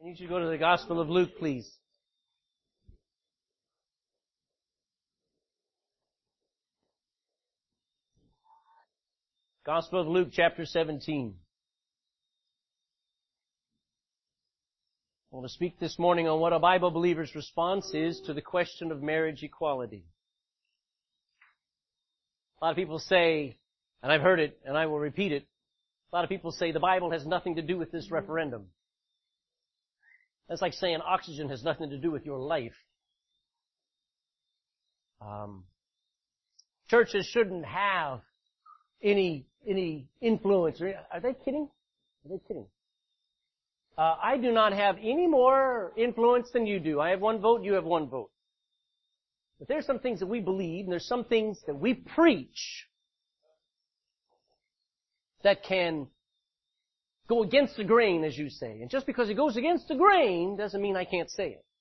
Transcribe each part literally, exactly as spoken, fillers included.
I need you to go to the Gospel of Luke, please. Gospel of Luke, chapter seventeen. I want to speak this morning on what a Bible believer's response is to the question of marriage equality. A lot of people say, and I've heard it, and I will repeat it, a lot of people say the Bible has nothing to do with this referendum. That's like saying oxygen has nothing to do with your life. Um, churches shouldn't have any any influence. Are they kidding? Are they kidding? Uh, I do not have any more influence than you do. I have one vote, you have one vote. But there's some things that we believe, and there's some things that we preach that can go against the grain, as you say. And just because it goes against the grain doesn't mean I can't say it.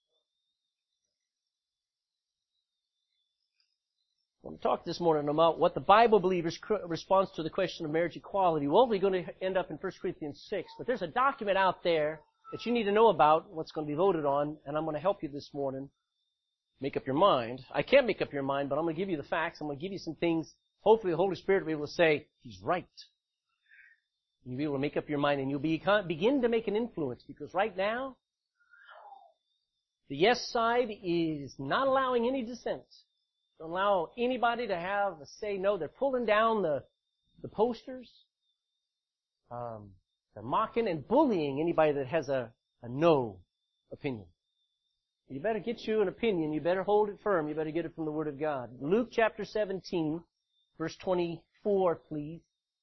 I want to talk this morning about what the Bible believer's response to the question of marriage equality. Well, we're going to end up in First Corinthians six, but there's a document out there that you need to know about, what's going to be voted on, and I'm going to help you this morning make up your mind. I can't make up your mind, but I'm going to give you the facts. I'm going to give you some things. Hopefully the Holy Spirit will be able to say, he's right. You'll be able to make up your mind, and you'll be, begin to make an influence, because right now, the yes side is not allowing any dissent. Don't allow anybody to have a say no. They're pulling down the, the posters. Um, they're mocking and bullying anybody that has a, a no opinion. You better get you an opinion. You better hold it firm. You better get it from the Word of God. Luke chapter seventeen, verse twenty-four, please.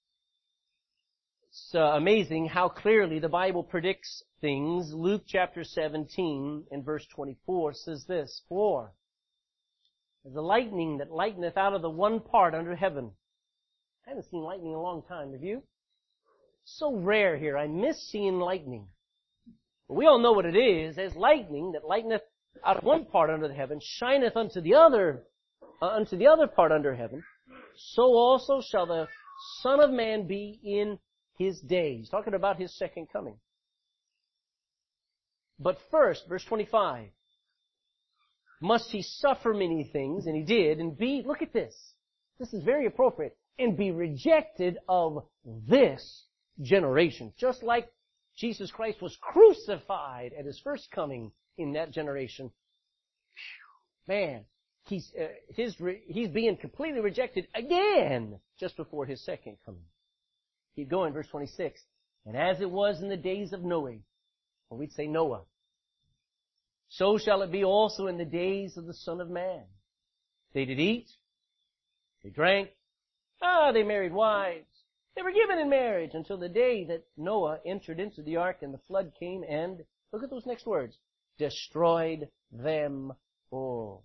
It's uh, amazing how clearly the Bible predicts things. Luke chapter seventeen and verse twenty-four says this, For as the lightning that lighteneth out of the one part under heaven. I haven't seen lightning in a long time, have you? So rare here. I miss seeing lightning. But we all know what it is. As lightning that lighteneth out of one part under the heaven, shineth unto the other, uh, unto the other part under heaven, so also shall the Son of Man be in his days. Talking about his second coming. But first, verse twenty-five, must he suffer many things, and he did, and be, look at this, this is very appropriate, and be rejected of this generation. Just like Jesus Christ was crucified at his first coming in that generation. Man, he's, uh, his, he's being completely rejected again just before his second coming. Keep going, verse twenty-six. And as it was in the days of Noah, or we'd say Noah, so shall it be also in the days of the Son of Man. They did eat, they drank, ah, they married wives. They were given in marriage until the day that Noah entered into the ark and the flood came and, look at those next words, destroyed them all.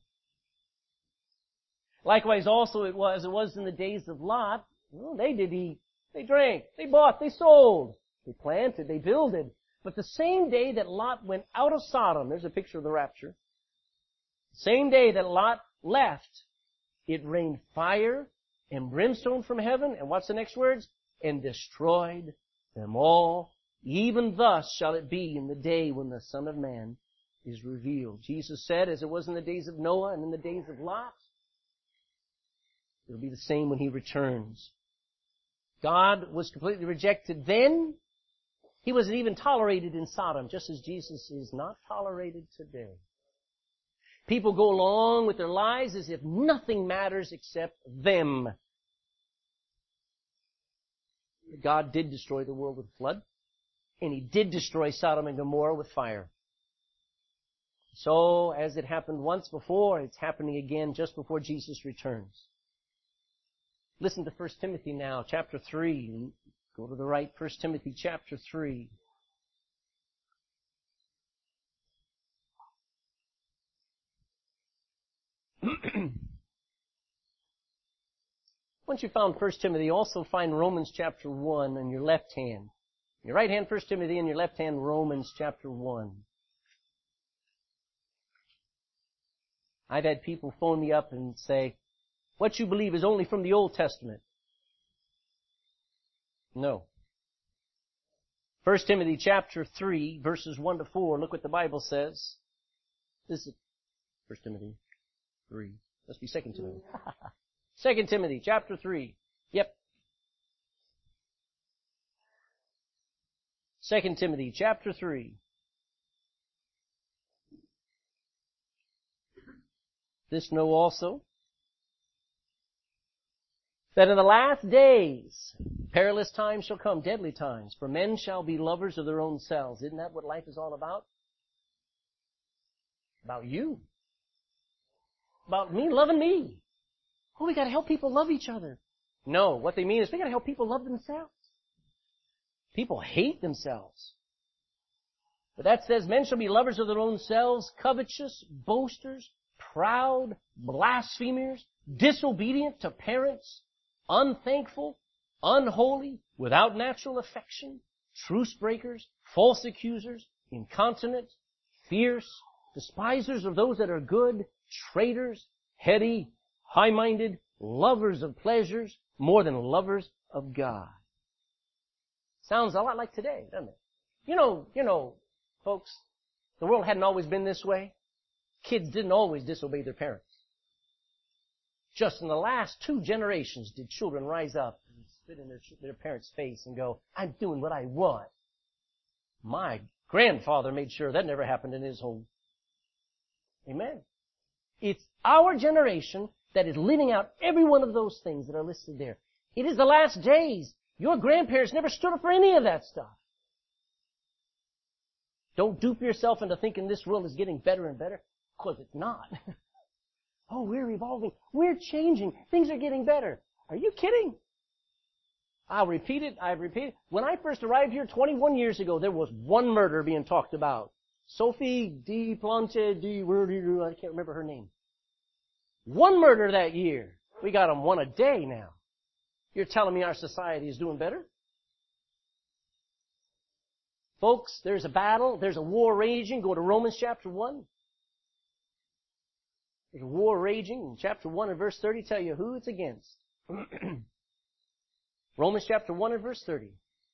Likewise also it was, it was in the days of Lot. Well, they did eat, they drank, they bought, they sold, they planted, they builded. But the same day that Lot went out of Sodom, there's a picture of the rapture, same day that Lot left, it rained fire and brimstone from heaven, and what's the next words? And destroyed them all. Even thus shall it be in the day when the Son of Man is revealed. Jesus said, as it was in the days of Noah and in the days of Lot, it'll be the same when he returns. God was completely rejected then. He wasn't even tolerated in Sodom, just as Jesus is not tolerated today. People go along with their lives as if nothing matters except them. God did destroy the world with flood, and He did destroy Sodom and Gomorrah with fire. So, as it happened once before, it's happening again just before Jesus returns. Listen to First Timothy now, chapter three. Go to the right, First Timothy chapter three. Once you found First Timothy, also find Romans chapter one on your left hand. Your right hand, First Timothy, and your left hand, Romans chapter one. I've had people phone me up and say, what you believe is only from the Old Testament. No. First Timothy chapter three, verses one to four. Look what the Bible says. This is First Timothy three. Must be Second Timothy. Second Timothy chapter three. Yep. Second Timothy chapter three. This know also, that in the last days perilous times shall come, deadly times, for men shall be lovers of their own selves. Isn't that what life is all about? About you. About me loving me. Oh, we gotta help people love each other. No, what they mean is we gotta help people love themselves. People hate themselves. But that says men shall be lovers of their own selves, covetous, boasters, proud, blasphemers, disobedient to parents, unthankful, unholy, without natural affection, truce breakers, false accusers, incontinent, fierce, despisers of those that are good, traitors, heady, high-minded, lovers of pleasures, more than lovers of God. Sounds a lot like today, doesn't it? You know, you know, folks, the world hadn't always been this way. Kids didn't always disobey their parents. Just in the last two generations did children rise up and spit in their, their parents' face and go, I'm doing what I want. My grandfather made sure that never happened in his home. Amen. It's our generation that is living out every one of those things that are listed there. It is the last days. Your grandparents never stood up for any of that stuff. Don't dupe yourself into thinking this world is getting better and better, because it's not. Oh, we're evolving. We're changing. Things are getting better. Are you kidding? I'll repeat it. I've repeated. When I first arrived here twenty-one years ago, there was one murder being talked about. Sophie D. Planche D. I can't remember her name. One murder that year. We got them one a day now. You're telling me our society is doing better? Folks, there's a battle. There's a war raging. Go to Romans chapter one. There's a war raging in chapter one and verse thirty. Tell you who it's against. Romans chapter one and verse thirty.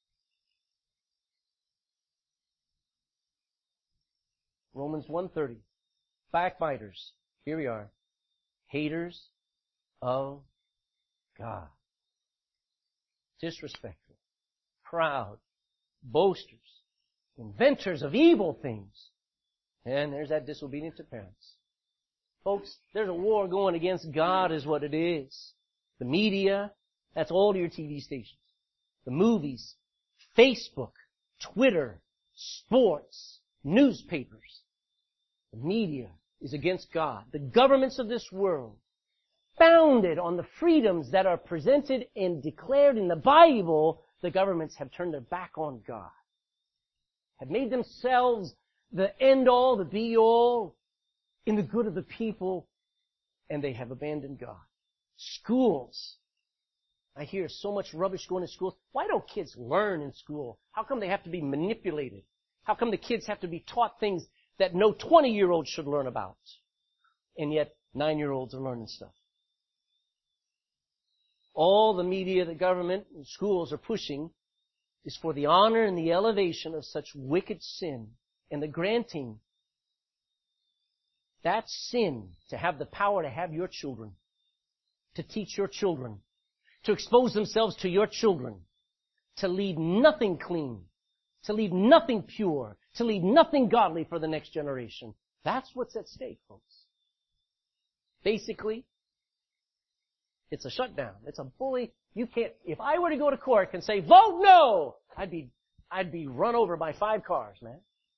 Romans one thirty. Backbiters. Here we are. Haters of God. Disrespectful. Proud. Boasters. Inventors of evil things. And there's that disobedience to parents. Folks, there's a war going against God is what it is. The media, that's all your T V stations. The movies, Facebook, Twitter, sports, newspapers. The media is against God. The governments of this world, founded on the freedoms that are presented and declared in the Bible, the governments have turned their back on God. Have made themselves the end-all, the be-all, in the good of the people, and they have abandoned God. Schools. I hear so much rubbish going to schools. Why don't kids learn in school? How come they have to be manipulated? How come the kids have to be taught things that no twenty-year-old should learn about? And yet, nine-year-olds are learning stuff. All the media, the government, and schools are pushing is for the honor and the elevation of such wicked sin and the granting that sin to have the power to have your children, to teach your children, to expose themselves to your children, to leave nothing clean, to leave nothing pure, to leave nothing godly for the next generation. That's what's at stake, folks. Basically, it's a shutdown. It's a bully. You can't, if I were to go to court and say, vote no, I'd be, I'd be run over by five cars, man.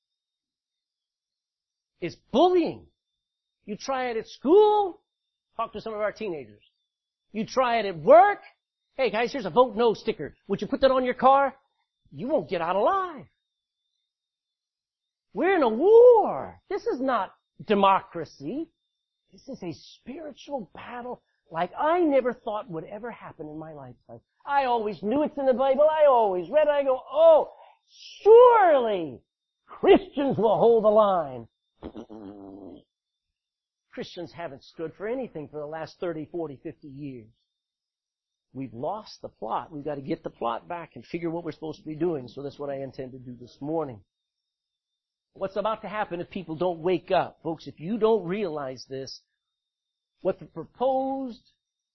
It's bullying. You try it at school, talk to some of our teenagers. You try it at work, hey guys, here's a vote no sticker. Would you put that on your car? You won't get out alive. We're in a war. This is not democracy. This is a spiritual battle like I never thought would ever happen in my lifetime. I always knew it's in the Bible. I always read it. I go, oh, surely Christians will hold the line. Christians haven't stood for anything for the last thirty, forty, fifty years. we've lost the plot. We've got to get the plot back and figure what we're supposed to be doing. So that's what I intend to do this morning. What's about to happen if people don't wake up? Folks, if you don't realize this, what the proposed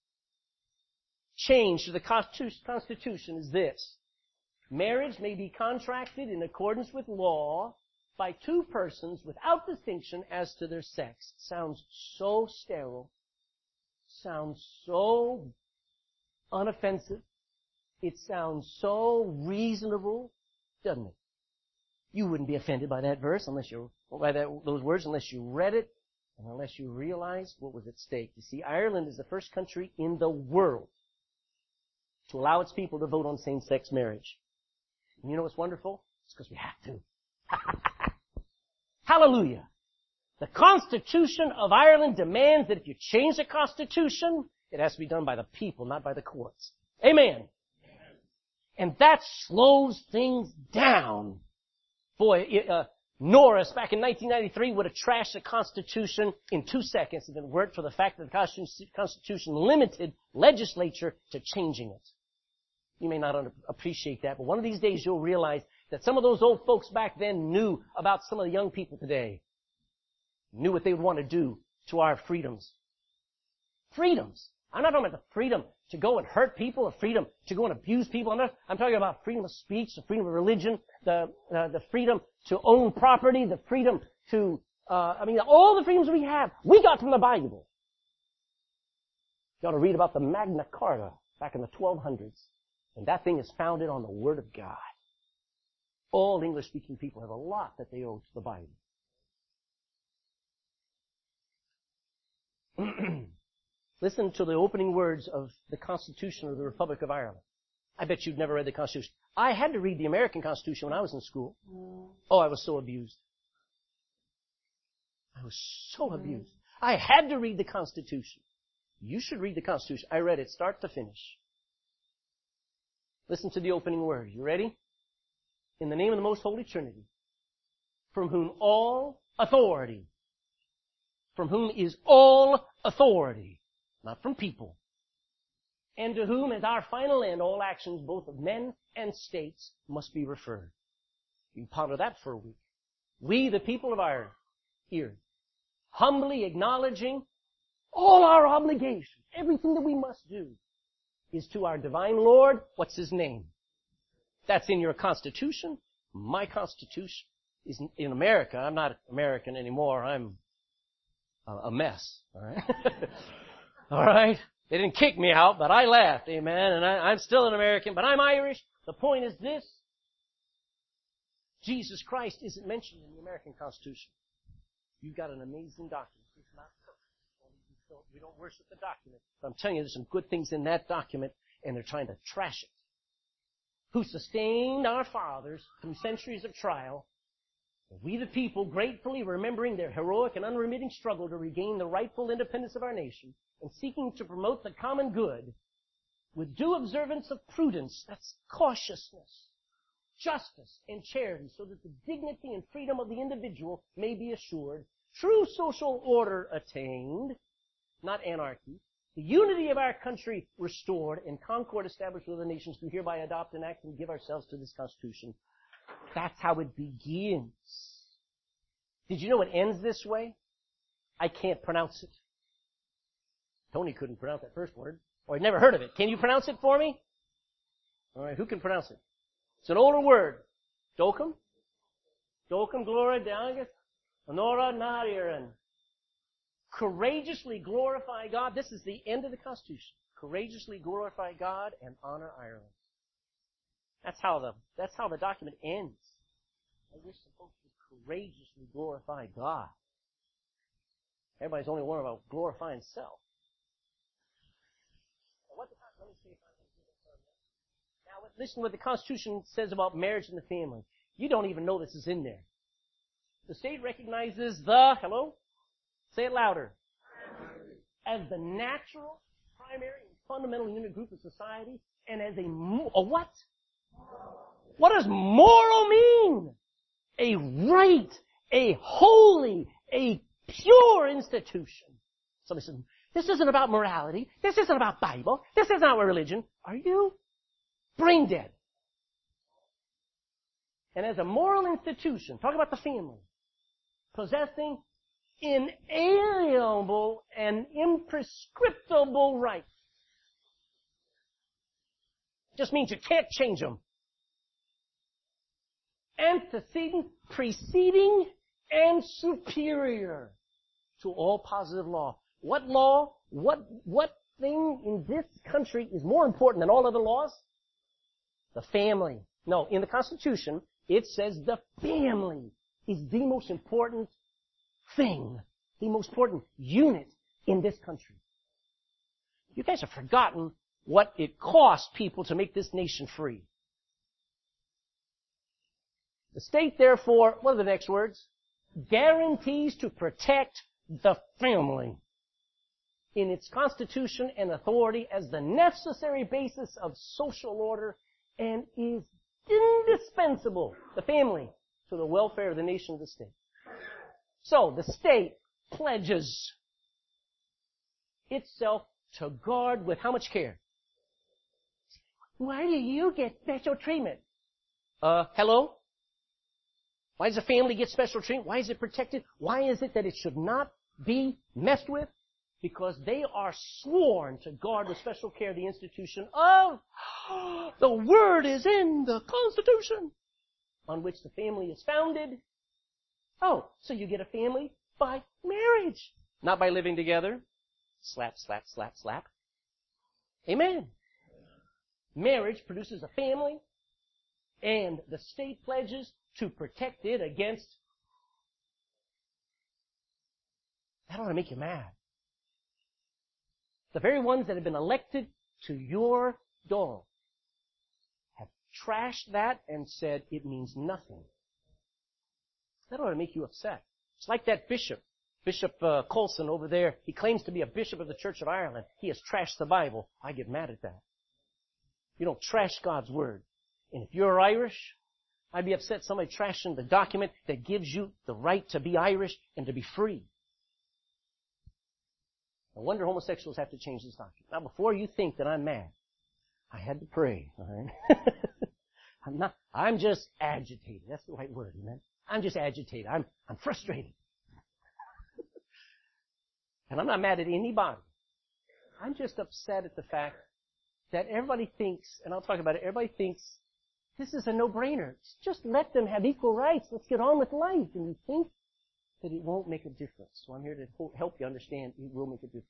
change to the Constitution is this. Marriage may be contracted in accordance with law by two persons without distinction as to their sex. Sounds so sterile. Sounds so unoffensive. It sounds so reasonable, doesn't it? You wouldn't be offended by that verse unless you, by that, those words unless you read it and unless you realized what was at stake. You see, Ireland is the first country in the world to allow its people to vote on same-sex marriage. And you know what's wonderful? It's because we have to. Hallelujah. The Constitution of Ireland demands that if you change the Constitution, it has to be done by the people, not by the courts. Amen. Amen. And that slows things down. Boy, uh, Norris back in nineteen ninety-three would have trashed the Constitution in two seconds if it weren't for the fact that the Constitution limited legislature to changing it. You may not under- appreciate that, but one of these days you'll realize that some of those old folks back then knew about some of the young people today. Knew what they would want to do to our freedoms. Freedoms. I'm not talking about the freedom to go and hurt people, the freedom to go and abuse people. I'm, not, I'm talking about freedom of speech, the freedom of religion, the uh, the freedom to own property, the freedom to, uh, I mean, all the freedoms we have, we got from the Bible. You ought to read about the Magna Carta back in the twelve hundreds. And that thing is founded on the Word of God. All English-speaking people have a lot that they owe to the Bible. Listen to the opening words of the Constitution of the Republic of Ireland. I bet you've never read the Constitution. I had to read the American Constitution when I was in school. Oh, I was so abused. I was so abused. I had to read the Constitution. You should read the Constitution. I read it start to finish. Listen to the opening word. You ready? In the name of the Most Holy Trinity, from whom all authority, from whom is all authority, not from people, and to whom as our final end all actions both of men and states must be referred. You can ponder that for a week. We, the people of Ireland, here, humbly acknowledging all our obligations, everything that we must do, is to our divine Lord. What's His name? That's in your Constitution. My Constitution is in America. I'm not American anymore. I'm a mess. All right? All right? They didn't kick me out, but I left. Amen. And I, I'm still an American, but I'm Irish. The point is this. Jesus Christ isn't mentioned in the American Constitution. You've got an amazing document. It's not perfect. We don't worship the document. But I'm telling you, there's some good things in that document, and they're trying to trash it. Who sustained our fathers through centuries of trial. We the people, gratefully remembering their heroic and unremitting struggle to regain the rightful independence of our nation, and seeking to promote the common good, with due observance of prudence, that's cautiousness, justice, and charity, so that the dignity and freedom of the individual may be assured, true social order attained, not anarchy, the unity of our country restored, and concord established with the nations, do hereby adopt, enact, and give ourselves to this Constitution. That's how it begins. Did you know it ends this way? I can't pronounce it. Tony couldn't pronounce that first word, or I'd never heard of it. Can you pronounce it for me? All right, who can pronounce it? It's an older word. Docum? Docum gloria deangus honora narieren. Courageously glorify God. This is the end of the Constitution. Courageously glorify God and honor Ireland. That's how the, that's how the document ends. I wish some folks would courageously glorify God. Everybody's only worried about glorifying self. Now, what the, let me see if I can do this. Now, listen to what the Constitution says about marriage and the family. You don't even know this is in there. The state recognizes the, hello? Say it louder. As the natural, primary, and fundamental unit group of society, and as a, a what? What does moral mean? A right, a holy, a pure institution. Somebody says, This isn't about morality. This isn't about Bible. This isn't our religion. Are you brain dead? And as a moral institution, talk about the family, possessing inalienable and imprescriptible rights. Just means you can't change them. Antecedent, preceding, and superior to all positive law. What law, what, what thing in this country is more important than all other laws? The family. No, in the Constitution, it says the family is the most important thing, the most important unit in this country. You guys have forgotten what it cost people to make this nation free. The state, therefore, what are the next words? Guarantees to protect the family in its constitution and authority as the necessary basis of social order and is indispensable, the family, to the welfare of the nation of the state. So, the state pledges itself to guard with how much care? Why do you get special treatment? Uh, hello? Why does a family get special treatment? Why is it protected? Why is it that it should not be messed with? Because they are sworn to guard with special care the institution of the word is in the Constitution on which the family is founded. Oh, so you get a family by marriage, not by living together. Slap, slap, slap, slap. Amen. Marriage produces a family, and the state pledges to protect it against. That ought to make you mad. The very ones that have been elected to your door have trashed that and said it means nothing. That ought to make you upset. It's like that bishop, Bishop uh, Colson over there. He claims to be a bishop of the Church of Ireland. He has trashed the Bible. I get mad at that. You don't trash God's Word. And if you're Irish, I'd be upset somebody trashing the document that gives you the right to be Irish and to be free. No wonder homosexuals have to change this document. Now, before you think that I'm mad, I had to pray. All right? I'm not. I'm just agitated. That's the right word, amen. I'm just agitated. I'm I'm frustrated, and I'm not mad at anybody. I'm just upset at the fact that everybody thinks, and I'll talk about it. Everybody thinks this is a no-brainer. Just let them have equal rights. Let's get on with life. And you think that it won't make a difference. So I'm here to help you understand it will make a difference.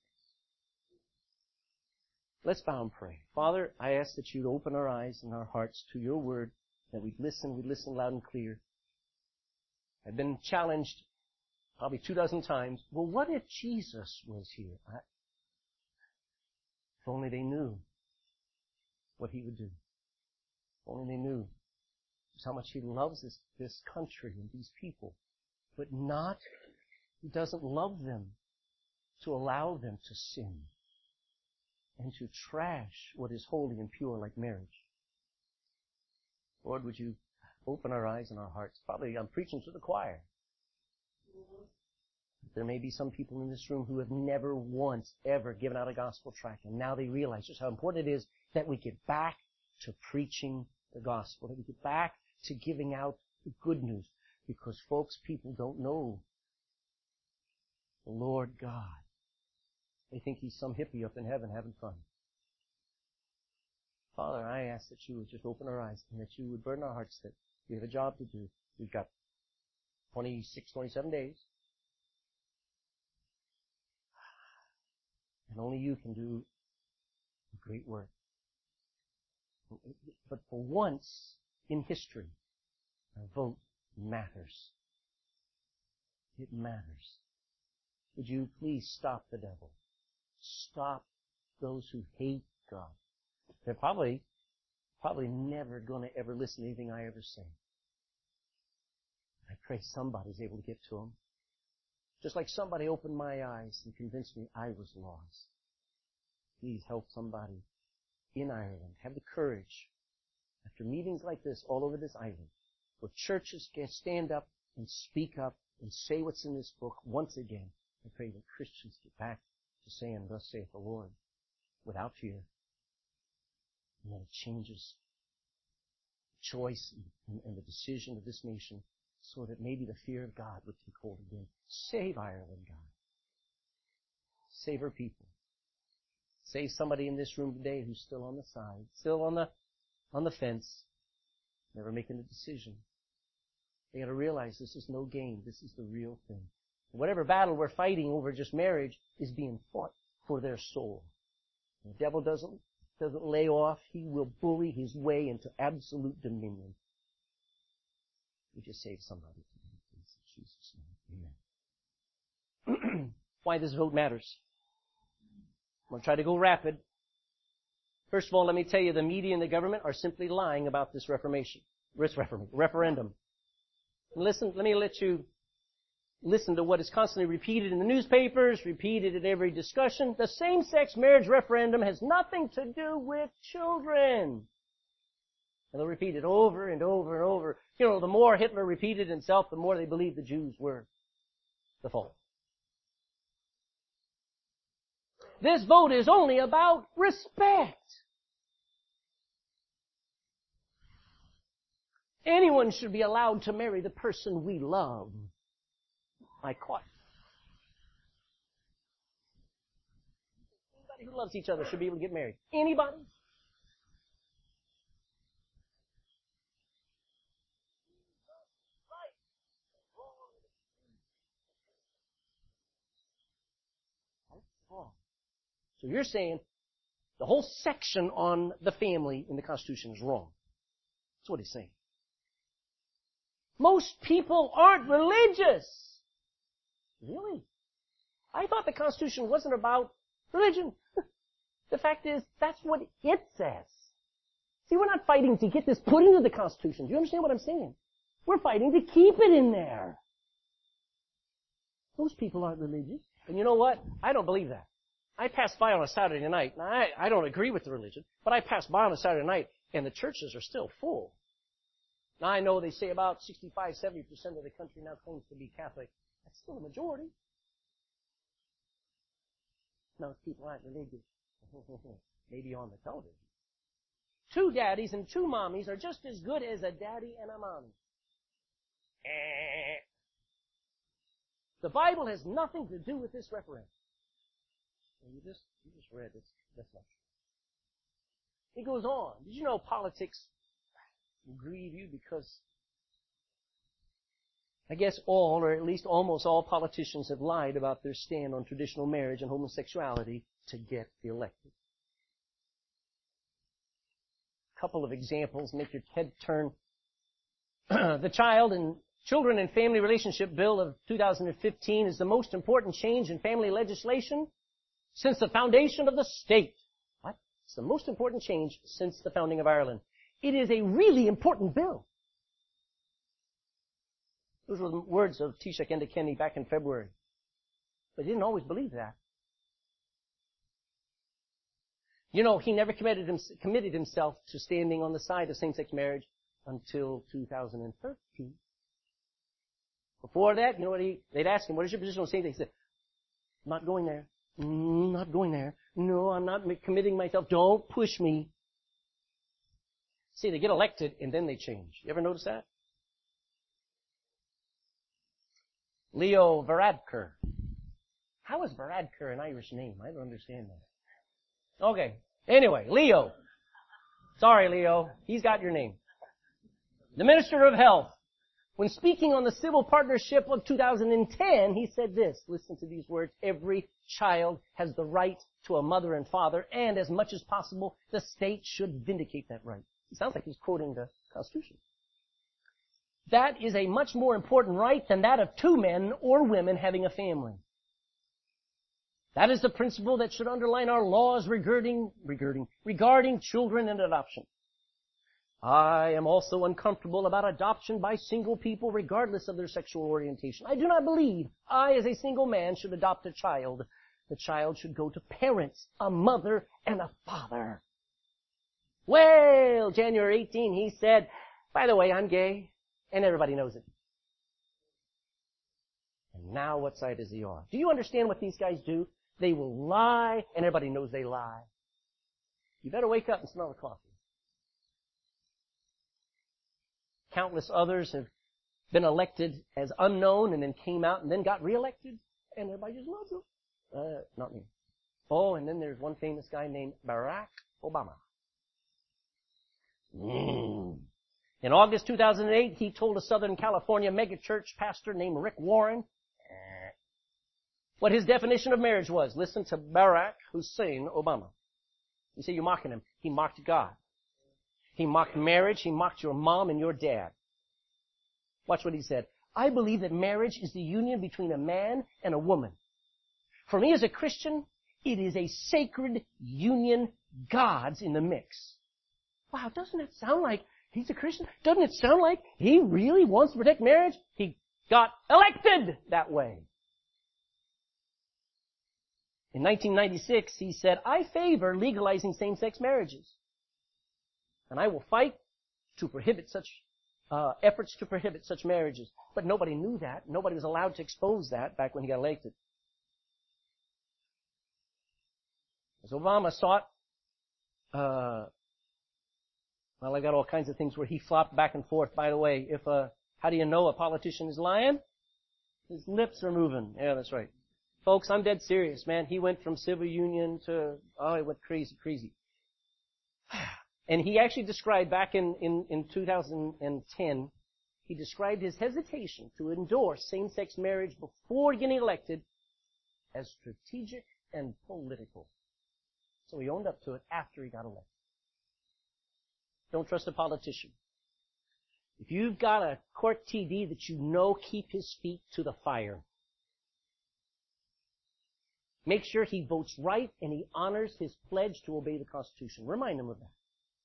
Let's bow and pray. Father, I ask that you'd open our eyes and our hearts to your word, that we'd listen, we'd listen loud and clear. I've been challenged probably two dozen times. Well, what if Jesus was here? I, if only they knew what he would do. If only they knew just how much he loves this, this country and these people. But not, he doesn't love them to allow them to sin and to trash what is holy and pure like marriage. Lord, would you open our eyes and our hearts? Probably I'm preaching to the choir. There may be some people in this room who have never once ever given out a gospel tract, and now they realize just how important it is that we get back to preaching the gospel, that we get back to giving out the good news. Because, folks, people don't know the Lord God. They think he's some hippie up in heaven having fun. Father, I ask that you would just open our eyes and that you would burden our hearts that we have a job to do. We've got twenty-six, twenty-seven days. And only you can do a great work. But for once in history, our vote matters. It matters. Would you please stop the devil? Stop those who hate God. They're probably, probably never going to ever listen to anything I ever say. I pray somebody's able to get to them. Just like somebody opened my eyes and convinced me I was lost. Please help somebody in Ireland have the courage, after meetings like this all over this island, where churches can stand up and speak up and say what's in this book once again. I pray that Christians get back Just saying, thus saith the Lord, without fear. And then it changes the choice and, and the decision of this nation so that maybe the fear of God would take hold again. Save Ireland, God. Save her people. Save somebody in this room today who's still on the side, still on the on the fence, never making a decision. They got to realize this is no game. This is the real thing. Whatever battle we're fighting over just marriage is being fought for their soul. The devil doesn't doesn't lay off. He will bully his way into absolute dominion. We just save somebody today, please, in Jesus' name. Amen. Why this vote matters. I'm going to try to go rapid. First of all, let me tell you, the media and the government are simply lying about this reformation, this reformation, referendum. And listen, let me let you listen to what is constantly repeated in the newspapers, repeated at every discussion. The same-sex marriage referendum has nothing to do with children. And they'll repeat it over and over and over. You know, the more Hitler repeated himself, the more they believed the Jews were the fault. This vote is only about respect. Anyone should be allowed to marry the person we love. I caught. Anybody who loves each other should be able to get married. Anybody? So you're saying the whole section on the family in the Constitution is wrong. That's what he's saying. Most people aren't religious. Really? I thought the Constitution wasn't about religion. The fact is, that's what it says. See, we're not fighting to get this put into the Constitution. Do you understand what I'm saying? We're fighting to keep it in there. Most people aren't religious. And you know what? I don't believe that. I passed by on a Saturday night, and I, I don't agree with the religion, but I passed by on a Saturday night, and the churches are still full. Now, I know they say about sixty-five, seventy percent of the country now claims to be Catholic. That's still a majority. Most people aren't religious. Maybe on the television. Two daddies and two mommies are just as good as a daddy and a mommy. The Bible has nothing to do with this referendum. You just, you just read this. That's not true. It goes on. Did you know politics will grieve you because I guess all, or at least almost all politicians have lied about their stand on traditional marriage and homosexuality to get elected. A couple of examples make your head turn. The Child and Children and Family Relationship Bill of two thousand fifteen is the most important change in family legislation since the foundation of the state. What? It's the most important change since the founding of Ireland. It is a really important bill. Those were the words of Taoiseach Enda Kenny back in February. But he didn't always believe that. You know, he never committed, him, committed himself to standing on the side of same-sex marriage until two thousand thirteen. Before that, you know what he, they'd ask him, what is your position on same-sex? He said, I'm not going there. Mm, not going there. No, I'm not committing myself. Don't push me. See, they get elected and then they change. You ever notice that? Leo Varadkar. How is Varadkar an Irish name? I don't understand that. Okay. Anyway, Leo. Sorry, Leo. He's got your name. The Minister of Health. When speaking on the Civil Partnership of two thousand ten, he said this. Listen to these words. Every child has the right to a mother and father, and as much as possible, the state should vindicate that right. It sounds like he's quoting the Constitution. That is a much more important right than that of two men or women having a family. That is the principle that should underline our laws regarding, regarding, regarding children and adoption. I am also uncomfortable about adoption by single people regardless of their sexual orientation. I do not believe I, as a single man, should adopt a child. The child should go to parents, a mother and a father. Well, January eighteenth, he said, by the way, I'm gay, and everybody knows it. And now what side is he on? Do you understand what these guys do? They will lie, and everybody knows they lie. You better wake up and smell the coffee. Countless others have been elected as unknown and then came out and then got reelected, and everybody just loves them. Uh, not me. Oh, and then there's one famous guy named Barack Obama. Mm. In August two thousand eight, he told a Southern California megachurch pastor named Rick Warren what his definition of marriage was. Listen to Barack Hussein Obama. You say you're mocking him. He mocked God. He mocked marriage. He mocked your mom and your dad. Watch what he said. I believe that marriage is the union between a man and a woman. For me as a Christian, it is a sacred union. God's in the mix. Wow, doesn't it sound like he's a Christian? Doesn't it sound like he really wants to protect marriage? He got elected that way. In nineteen ninety-six, he said, I favor legalizing same-sex marriages. And I will fight to prohibit such uh, efforts to prohibit such marriages. But nobody knew that. Nobody was allowed to expose that back when he got elected. As Obama sought, uh, well, I got all kinds of things where he flopped back and forth. By the way, if uh, how do you know a politician is lying? His lips are moving. Yeah, that's right. Folks, I'm dead serious, man. He went from civil union to, oh, he went crazy, crazy. And he actually described back in, in, in two thousand ten, he described his hesitation to endorse same-sex marriage before getting elected as strategic and political. So he owned up to it after he got elected. Don't trust a politician. If you've got a court T D that you know, keep his feet to the fire. Make sure he votes right and he honors his pledge to obey the Constitution. Remind him of that.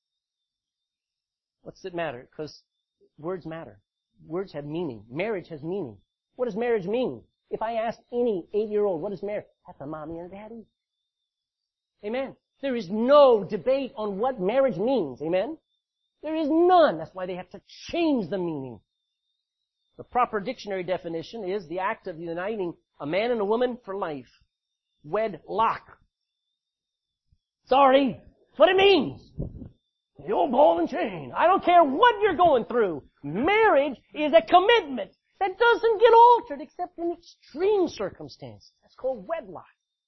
What's it matter? Because words matter. Words have meaning. Marriage has meaning. What does marriage mean? If I ask any eight-year-old, what is marriage? That's a mommy and a daddy. Amen. There is no debate on what marriage means. Amen. There is none. That's why they have to change the meaning. The proper dictionary definition is the act of uniting a man and a woman for life. Wedlock. Sorry. That's what it means. The old ball and chain. I don't care what you're going through. Marriage is a commitment that doesn't get altered except in extreme circumstances. That's called wedlock.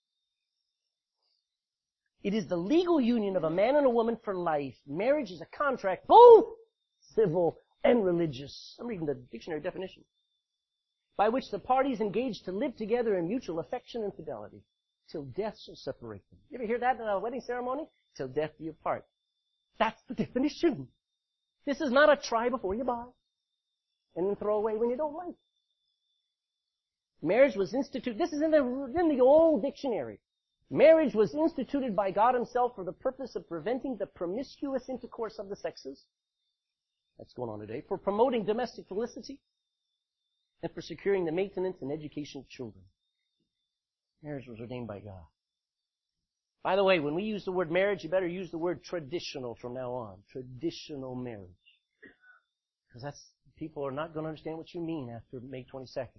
It is the legal union of a man and a woman for life. Marriage is a contract, both civil and religious. I'm reading the dictionary definition. By which the parties engage to live together in mutual affection and fidelity till death shall separate them. You ever hear that in a wedding ceremony? Till death be apart. That's the definition. This is not a try before you buy and then throw away when you don't like. Marriage was instituted, this is in the, in the old dictionary. Marriage was instituted by God himself for the purpose of preventing the promiscuous intercourse of the sexes. That's going on today. For promoting domestic felicity and for securing the maintenance and education of children. Marriage was ordained by God. By the way, when we use the word marriage, you better use the word traditional from now on. Traditional marriage. Because that's, people are not going to understand what you mean after May twenty-second.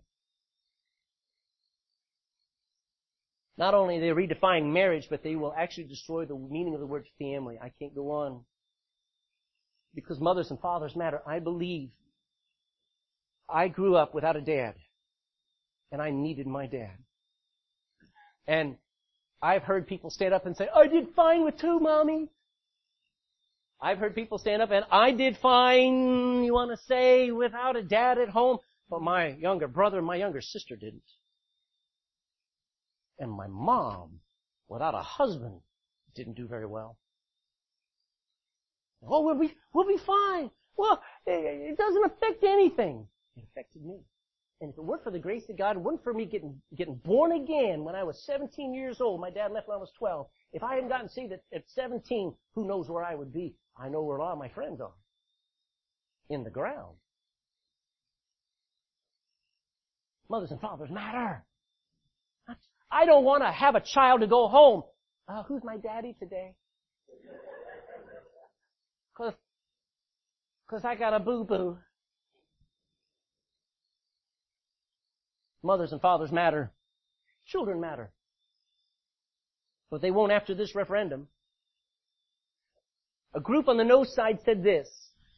Not only they redefine marriage, but they will actually destroy the meaning of the word family. I can't go on. Because mothers and fathers matter. I believe I grew up without a dad. And I needed my dad. And I've heard people stand up and say, I did fine with two, Mommy. I've heard people stand up and I did fine, you want to say, without a dad at home. But my younger brother and my younger sister didn't. And my mom, without a husband, didn't do very well. Oh, we'll be, we'll be fine. Well, it doesn't affect anything. It affected me. And if it weren't for the grace of God, it weren't for me getting, getting born again when I was seventeen years old. My dad left when I was twelve. If I hadn't gotten saved at, at seventeen, who knows where I would be? I know where a lot of my friends are. In the ground. Mothers and fathers matter. I don't want to have a child to go home. Uh, who's my daddy today? Cause, cause I got a boo-boo. Mothers and fathers matter. Children matter. But they won't after this referendum. A group on the no side said this: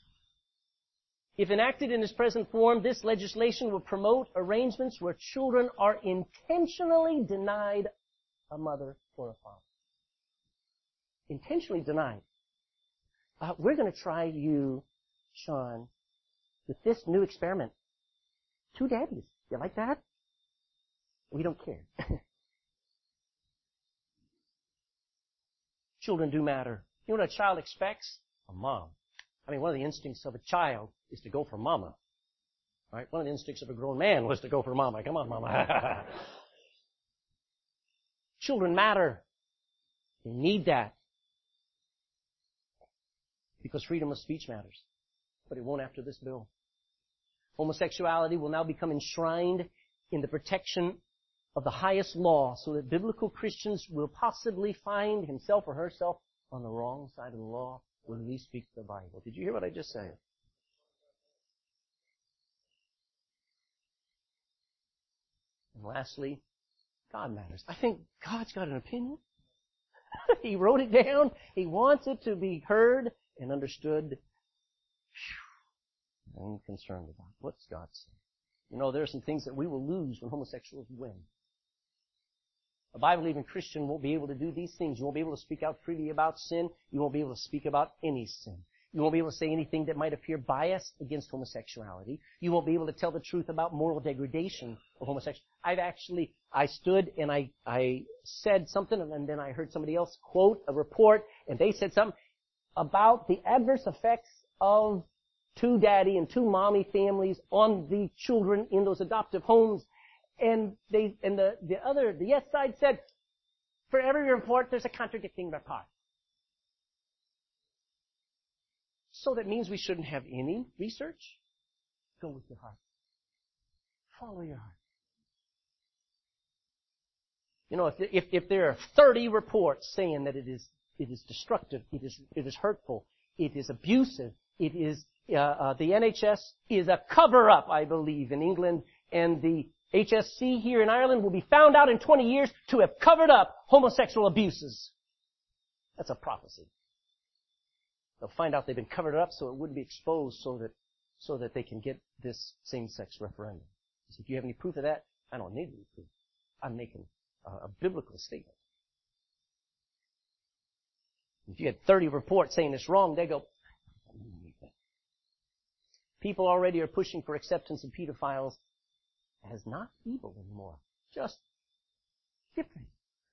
if enacted in its present form, this legislation will promote arrangements where children are intentionally denied a mother or a father. Intentionally denied. Uh, we're going to try you, Sean, with this new experiment. Two daddies. You like that? We don't care. Children do matter. You know what a child expects? A mom. I mean, one of the instincts of a child is to go for mama. Right? One of the instincts of a grown man was to go for mama. Come on, mama. Children matter. They need that. Because freedom of speech matters. But it won't after this bill. Homosexuality will now become enshrined in the protection of the highest law, so that biblical Christians will possibly find himself or herself on the wrong side of the law when we speak the Bible. Did you hear what I just said? And lastly, God matters. I think God's got an opinion. He wrote it down. He wants it to be heard and understood. I'm concerned about. What's God say? You know, there are some things that we will lose when homosexuals win. A Bible-believing Christian won't be able to do these things. You won't be able to speak out freely about sin. You won't be able to speak about any sin. You won't be able to say anything that might appear biased against homosexuality. You won't be able to tell the truth about moral degradation of homosexuality. I've actually, I stood and I, I said something, and then I heard somebody else quote a report, and they said something about the adverse effects of two daddy and two mommy families on the children in those adoptive homes. And they, and the, the other, the yes side said, for every report, there's a contradicting report. So that means we shouldn't have any research? Go with your heart. Follow your heart. You know, if, if, if there are thirty reports saying that it is, it is destructive, it is, it is hurtful, it is abusive, it is, uh, uh, the N H S is a cover-up, I believe, in England, and the H S C here in Ireland will be found out in twenty years to have covered up homosexual abuses. That's a prophecy. They'll find out they've been covered up so it wouldn't be exposed so that, so that they can get this same-sex referendum. So if you have any proof of that, I don't need any proof. I'm making a, a biblical statement. If you had thirty reports saying it's wrong, they go, people already are pushing for acceptance of pedophiles as not evil anymore. Just different.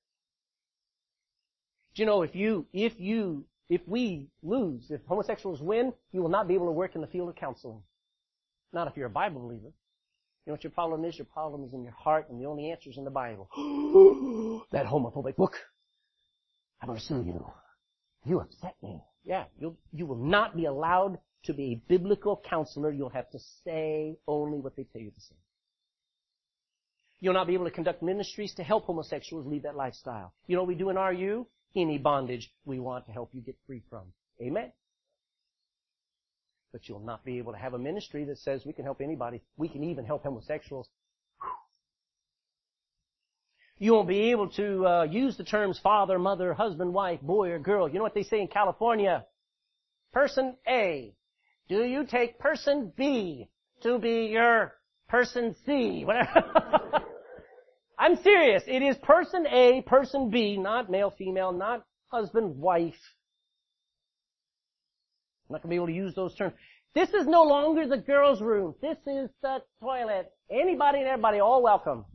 Do you know, if you, if you, if we lose, if homosexuals win, you will not be able to work in the field of counseling. Not if you're a Bible believer. You know what your problem is? Your problem is in your heart, and the only answer is in the Bible. That homophobic book. I'm going to sue you. You upset me. Yeah, you'll, you will not be allowed to be a biblical counselor. You'll have to say only what they tell you to say. You'll not be able to conduct ministries to help homosexuals leave that lifestyle. You know what we do in R U? Any bondage we want to help you get free from. Amen? But you'll not be able to have a ministry that says we can help anybody. We can even help homosexuals. You won't be able to uh, use the terms father, mother, husband, wife, boy, or girl. You know what they say in California? Person A. Do you take person B to be your person C? Whatever. I'm serious. It is person A, person B, not male, female, not husband, wife. I'm not going to be able to use those terms. This is no longer the girls' room. This is the toilet. Anybody and everybody, all welcome.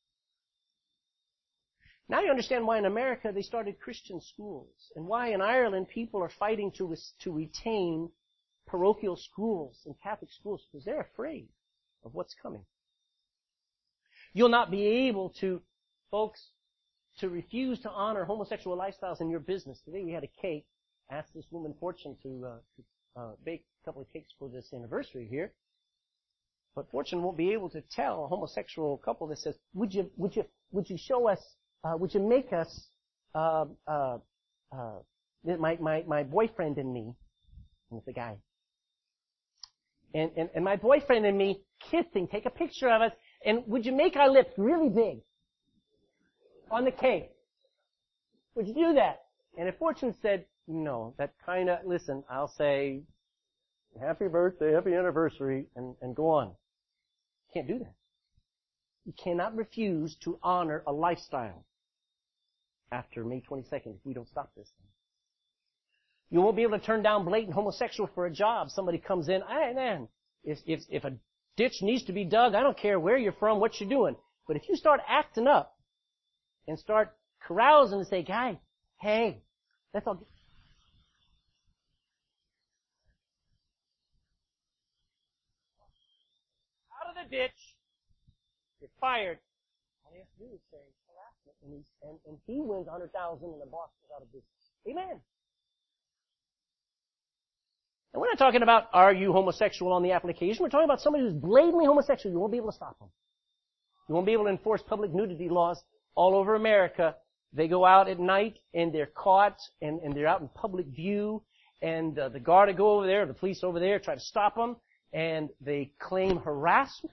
Now you understand why in America they started Christian schools, and why in Ireland people are fighting to, to retain parochial schools and Catholic schools, because they're afraid of what's coming. You'll not be able to, folks, to refuse to honor homosexual lifestyles in your business. Today we had a cake. I asked this woman, Fortune, to, uh, to uh, bake a couple of cakes for this anniversary here. But Fortune won't be able to tell a homosexual couple that says, would you, would you, would you show us, uh, would you make us, uh, uh, uh, my, my, my boyfriend and me, and it's a guy, and, and, and my boyfriend and me kissing, take a picture of us, and would you make our lips really big on the cake? Would you do that? And if Fortune said, no, that kind of, listen, I'll say, happy birthday, happy anniversary, and, and go on. You can't do that. You cannot refuse to honor a lifestyle after May twenty-second if we don't stop this thing. You won't be able to turn down blatant homosexual for a job. Somebody comes in, hey man, if, if, if a ditch needs to be dug, I don't care where you're from, what you're doing. But if you start acting up and start carousing and say, guy, hey, that's all. Out of the ditch. You're fired. All you have to do is say harassment, and, he's, and, and he wins one hundred thousand dollars and the boss is out of business. Amen. And we're not talking about, are you homosexual on the application? We're talking about somebody who's blatantly homosexual. You won't be able to stop them. You won't be able to enforce public nudity laws all over America. They go out at night and they're caught and, and they're out in public view, and uh, the guard will go over there, the police over there, try to stop them, and they claim harassment.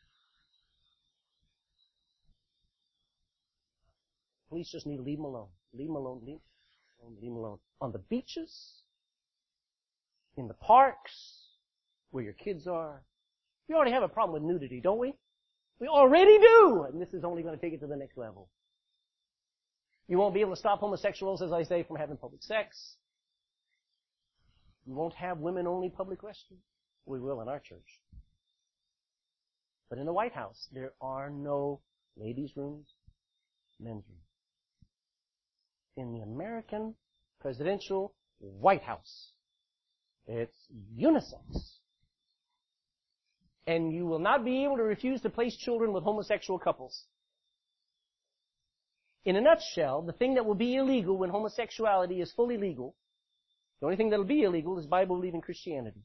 Police just need to leave them alone. Leave them alone. Leave them alone. Leave them alone. On the beaches, in the parks, where your kids are. We already have a problem with nudity, don't we? We already do! And this is only going to take it to the next level. You won't be able to stop homosexuals, as I say, from having public sex. You won't have women-only public restrooms. We will in our church. But in the White House, there are no ladies' rooms, men's rooms. In the American presidential White House, it's unisex. And you will not be able to refuse to place children with homosexual couples. In a nutshell, the thing that will be illegal when homosexuality is fully legal, the only thing that will be illegal is Bible-believing Christianity.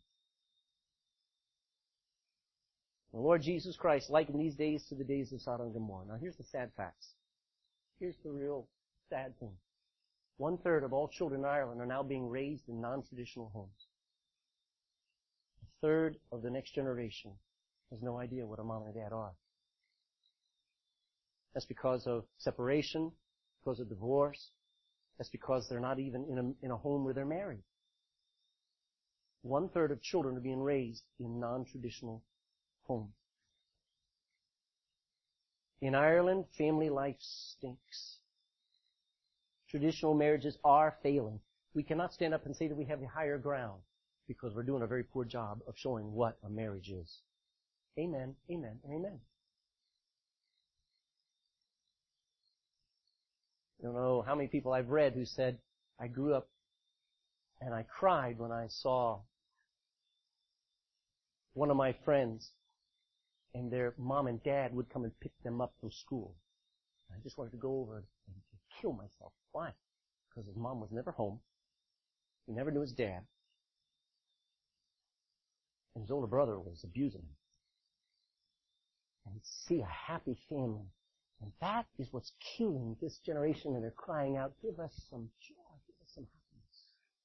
The Lord Jesus Christ likened these days to the days of Sodom and Gomorrah. Now here's the sad facts. Here's the real sad thing. One-third of all children in Ireland are now being raised in non-traditional homes. A third of the next generation has no idea what a mom and a dad are. That's because of separation, because of divorce. That's because they're not even in a, in a home where they're married. One-third of children are being raised in non-traditional homes. In Ireland, family life stinks. Traditional marriages are failing. We cannot stand up and say that we have the higher ground because we're doing a very poor job of showing what a marriage is. Amen, amen, and amen. I don't know how many people I've read who said, I grew up and I cried when I saw one of my friends and their mom and dad would come and pick them up from school. I just wanted to go over and kill myself. Why? Because his mom was never home. He never knew his dad. And his older brother was abusing him. And he'd see a happy family. And that is what's killing this generation, and they're crying out, give us some joy, give us some happiness.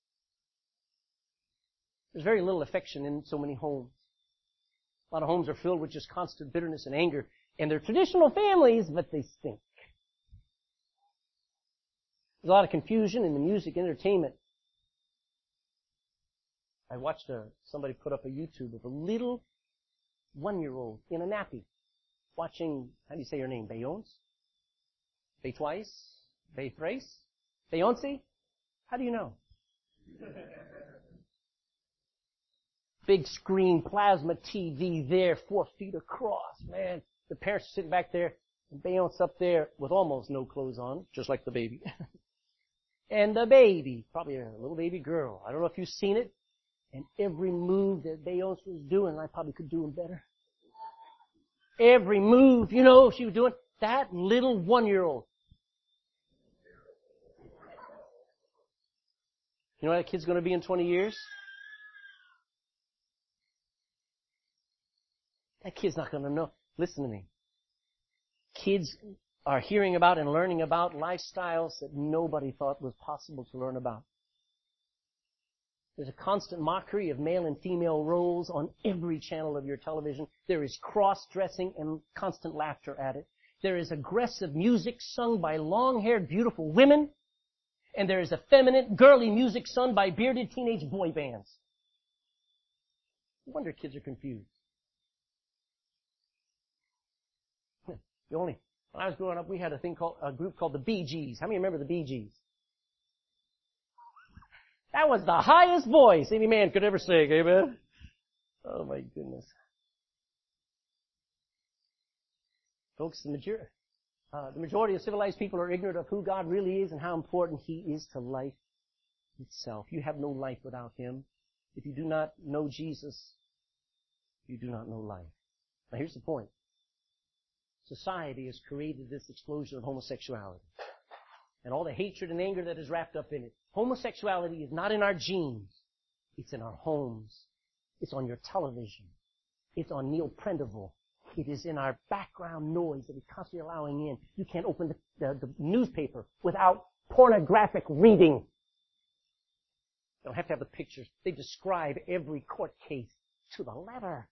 There's very little affection in so many homes. A lot of homes are filled with just constant bitterness and anger. And they're traditional families, but they stink. There's a lot of confusion in the music entertainment. I watched a, somebody put up a YouTube of a little one-year-old in a nappy watching, how do you say her name, Beyonce? Bay Twice? Bay Thrace? Beyonce? How do you know? Big screen plasma T V there, four feet across, man. The parents are sitting back there, and Beyonce up there with almost no clothes on, just like the baby. And the baby, probably a little baby girl. I don't know if you've seen it. And every move that Beyonce was doing, I probably could do them better. Every move, you know, she was doing. That little one-year-old. You know what that kid's going to be in twenty years? That kid's not going to know. Listen to me. Kids are hearing about and learning about lifestyles that nobody thought was possible to learn about. There's a constant mockery of male and female roles on every channel of your television. There is cross-dressing and constant laughter at it. There is aggressive music sung by long-haired, beautiful women. And there is effeminate, girly music sung by bearded teenage boy bands. No wonder kids are confused. The only, when I was growing up, we had a thing called, a group called the Bee Gees. How many remember the Bee Gees? That was the highest voice any man could ever sing, amen? Oh my goodness. Folks, the majority, uh, the majority of civilized people are ignorant of who God really is and how important He is to life itself. You have no life without Him. If you do not know Jesus, you do not know life. Now here's the point. Society has created this explosion of homosexuality and all the hatred and anger that is wrapped up in it. Homosexuality is not in our genes. It's in our homes. It's on your television. It's on Neil Prendeville. It is in our background noise that we're constantly allowing in. You can't open the, the, the newspaper without pornographic reading. You don't have to have the pictures. They describe every court case to the letter.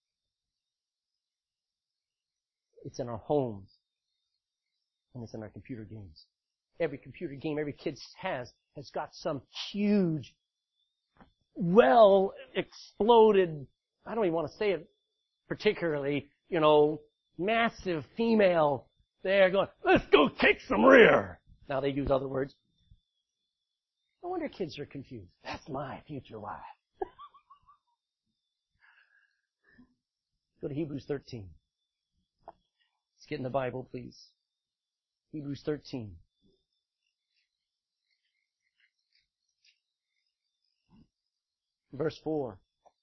It's in our homes. And it's in our computer games. Every computer game every kid has has got some huge, well exploded, I don't even want to say it particularly, you know, massive female there going, let's go take some rear. Now they use other words. No wonder kids are confused. That's my future wife. Go to Hebrews thirteen. Let's get in the Bible, please. Hebrews thirteen. Verse four.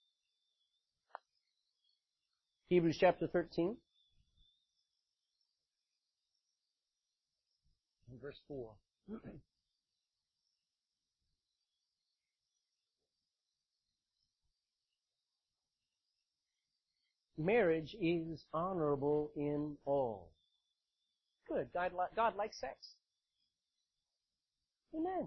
Hebrews chapter thirteen. And verse four. Marriage is honorable in all. Good. God, God likes sex. Amen.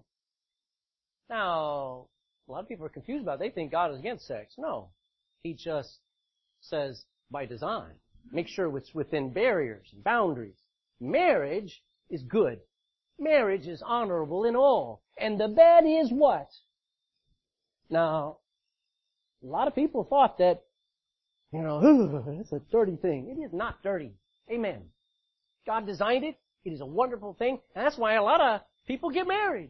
Now, a lot of people are confused about it. They think God is against sex. No. He just says by design. Make sure it's within barriers and boundaries. Marriage is good. Marriage is honorable in all. And the bed is what? Now, a lot of people thought that, you know, it's a dirty thing. It is not dirty. Amen. God designed it. It is a wonderful thing. And that's why a lot of people get married.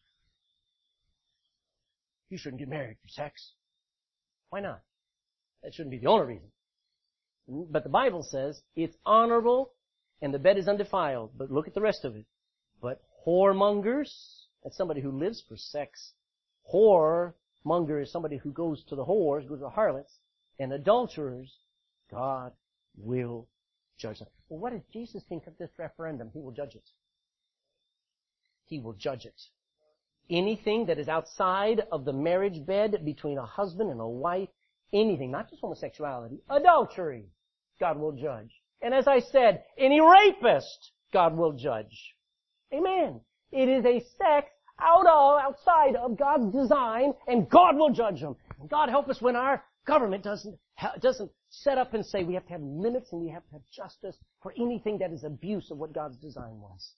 You shouldn't get married for sex. Why not? That shouldn't be the only reason. But the Bible says it's honorable and the bed is undefiled. But look at the rest of it. But whoremongers, that's somebody who lives for sex. Whoremonger is somebody who goes to the whores, goes to the harlots. And adulterers, God will judge them. Well, what does Jesus think of this referendum? He will judge it. He will judge it. Anything that is outside of the marriage bed between a husband and a wife, anything, not just homosexuality, adultery, God will judge. And as I said, any rapist, God will judge. Amen. It is a sex out of, outside of God's design, and God will judge them. And God help us when our government doesn't, doesn't set up and say we have to have limits and we have to have justice for anything that is abuse of what God's design was.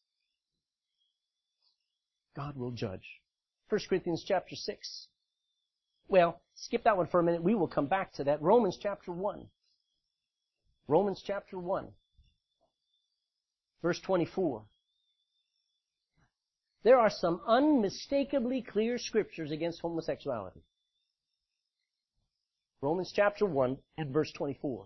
God will judge. First Corinthians chapter six. Well, skip that one for a minute. We will come back to that. Romans chapter one. Romans chapter one. Verse twenty-four. There are some unmistakably clear scriptures against homosexuality. Romans chapter one and verse twenty-four.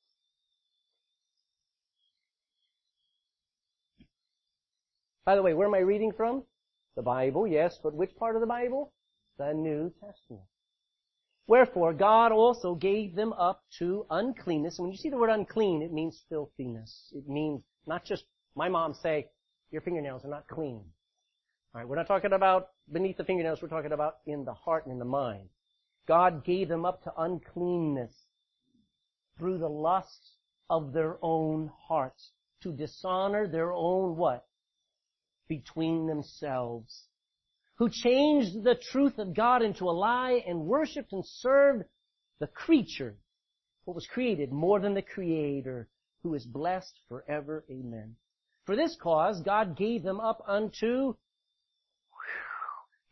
By the way, where am I reading from? The Bible, yes, but which part of the Bible? The New Testament. Wherefore, God also gave them up to uncleanness. And when you see the word unclean, it means filthiness. It means not just, my mom say, your fingernails are not clean. All right, we're not talking about beneath the fingernails. We're talking about in the heart and in the mind. God gave them up to uncleanness through the lusts of their own hearts, to dishonor their own what? Between themselves, who changed the truth of God into a lie and worshipped and served the creature, what was created, more than the Creator, who is blessed forever. Amen. For this cause God gave them up unto whew,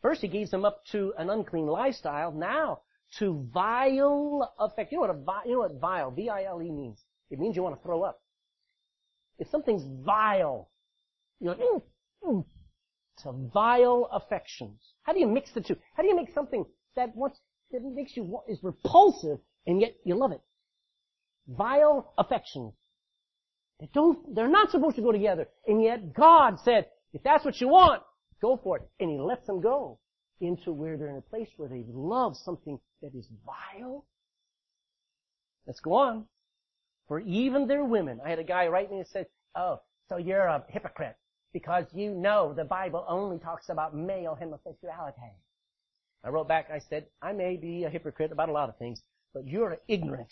First, he gives them up to an unclean lifestyle. Now, to vile affection. You know what, a vi- you know what vile, V I L E means? It means you want to throw up. If something's vile, you're like, mm, mm. To vile affections. How do you mix the two? How do you make something that once that makes you is repulsive and yet you love it? Vile affections. They don't. They're not supposed to go together. And yet God said, if that's what you want, go for it. And He lets them go into where they're in a place where they love something that is vile. Let's go on. For even their women. I had a guy write me and said, oh, so you're a hypocrite because you know the Bible only talks about male homosexuality. I wrote back, I said, I may be a hypocrite about a lot of things, but you're ignorant.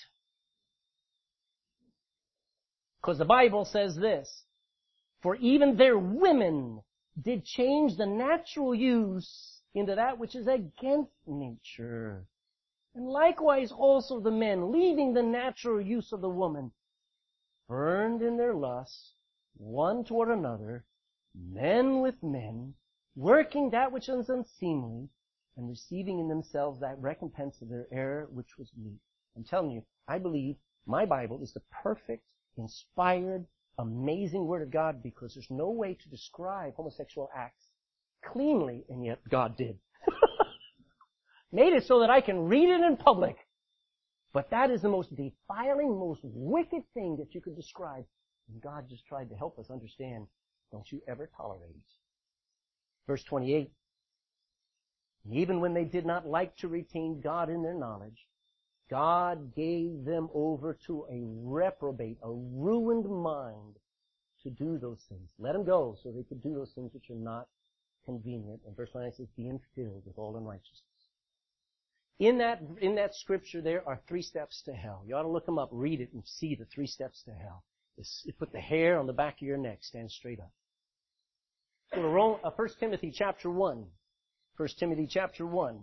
Because the Bible says this, for even their women did change the natural use into that which is against nature. And likewise also the men, leaving the natural use of the woman, burned in their lusts, one toward another, men with men, working that which is unseemly, and receiving in themselves that recompense of their error which was meet. I'm telling you, I believe my Bible is the perfect, inspired, amazing Word of God because there's no way to describe homosexual acts cleanly, and yet God did. Made it so that I can read it in public. But that is the most defiling, most wicked thing that you could describe. And God just tried to help us understand, don't you ever tolerate it. Verse twenty-eight. Even when they did not like to retain God in their knowledge, God gave them over to a reprobate, a ruined mind to do those things. Let them go so they could do those things which are not convenient. And verse nine says, being filled with all unrighteousness. In that, in that scripture there are three steps to hell. You ought to look them up, read it, and see the three steps to hell. It's, it put the hair on the back of your neck, stand straight up. Go to Rome, uh, First Timothy chapter one. First Timothy chapter one.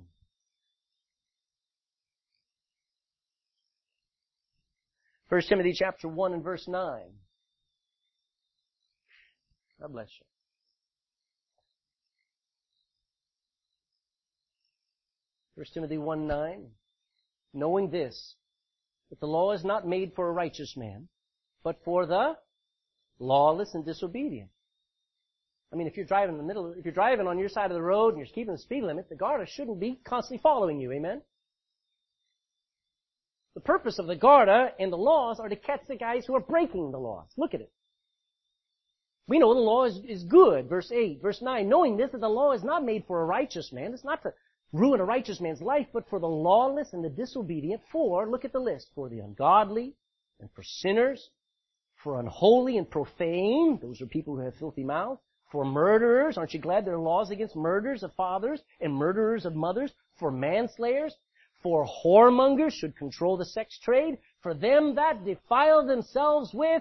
First Timothy chapter one and verse nine. God bless you. First Timothy one nine. Knowing this, that the law is not made for a righteous man, but for the lawless and disobedient. I mean, if you're driving in the middle, if you're driving on your side of the road and you're keeping the speed limit, the Garda shouldn't be constantly following you. Amen? The purpose of the Garda and the laws are to catch the guys who are breaking the laws. Look at it. We know the law is, is good. Verse eight, verse nine. Knowing this, that the law is not made for a righteous man. It's not to ruin a righteous man's life, but for the lawless and the disobedient. For, look at the list, for the ungodly and for sinners, for unholy and profane. Those are people who have filthy mouths. For murderers. Aren't you glad there are laws against murders of fathers and murderers of mothers? For manslayers. For whoremongers should control the sex trade. For them that defile themselves with.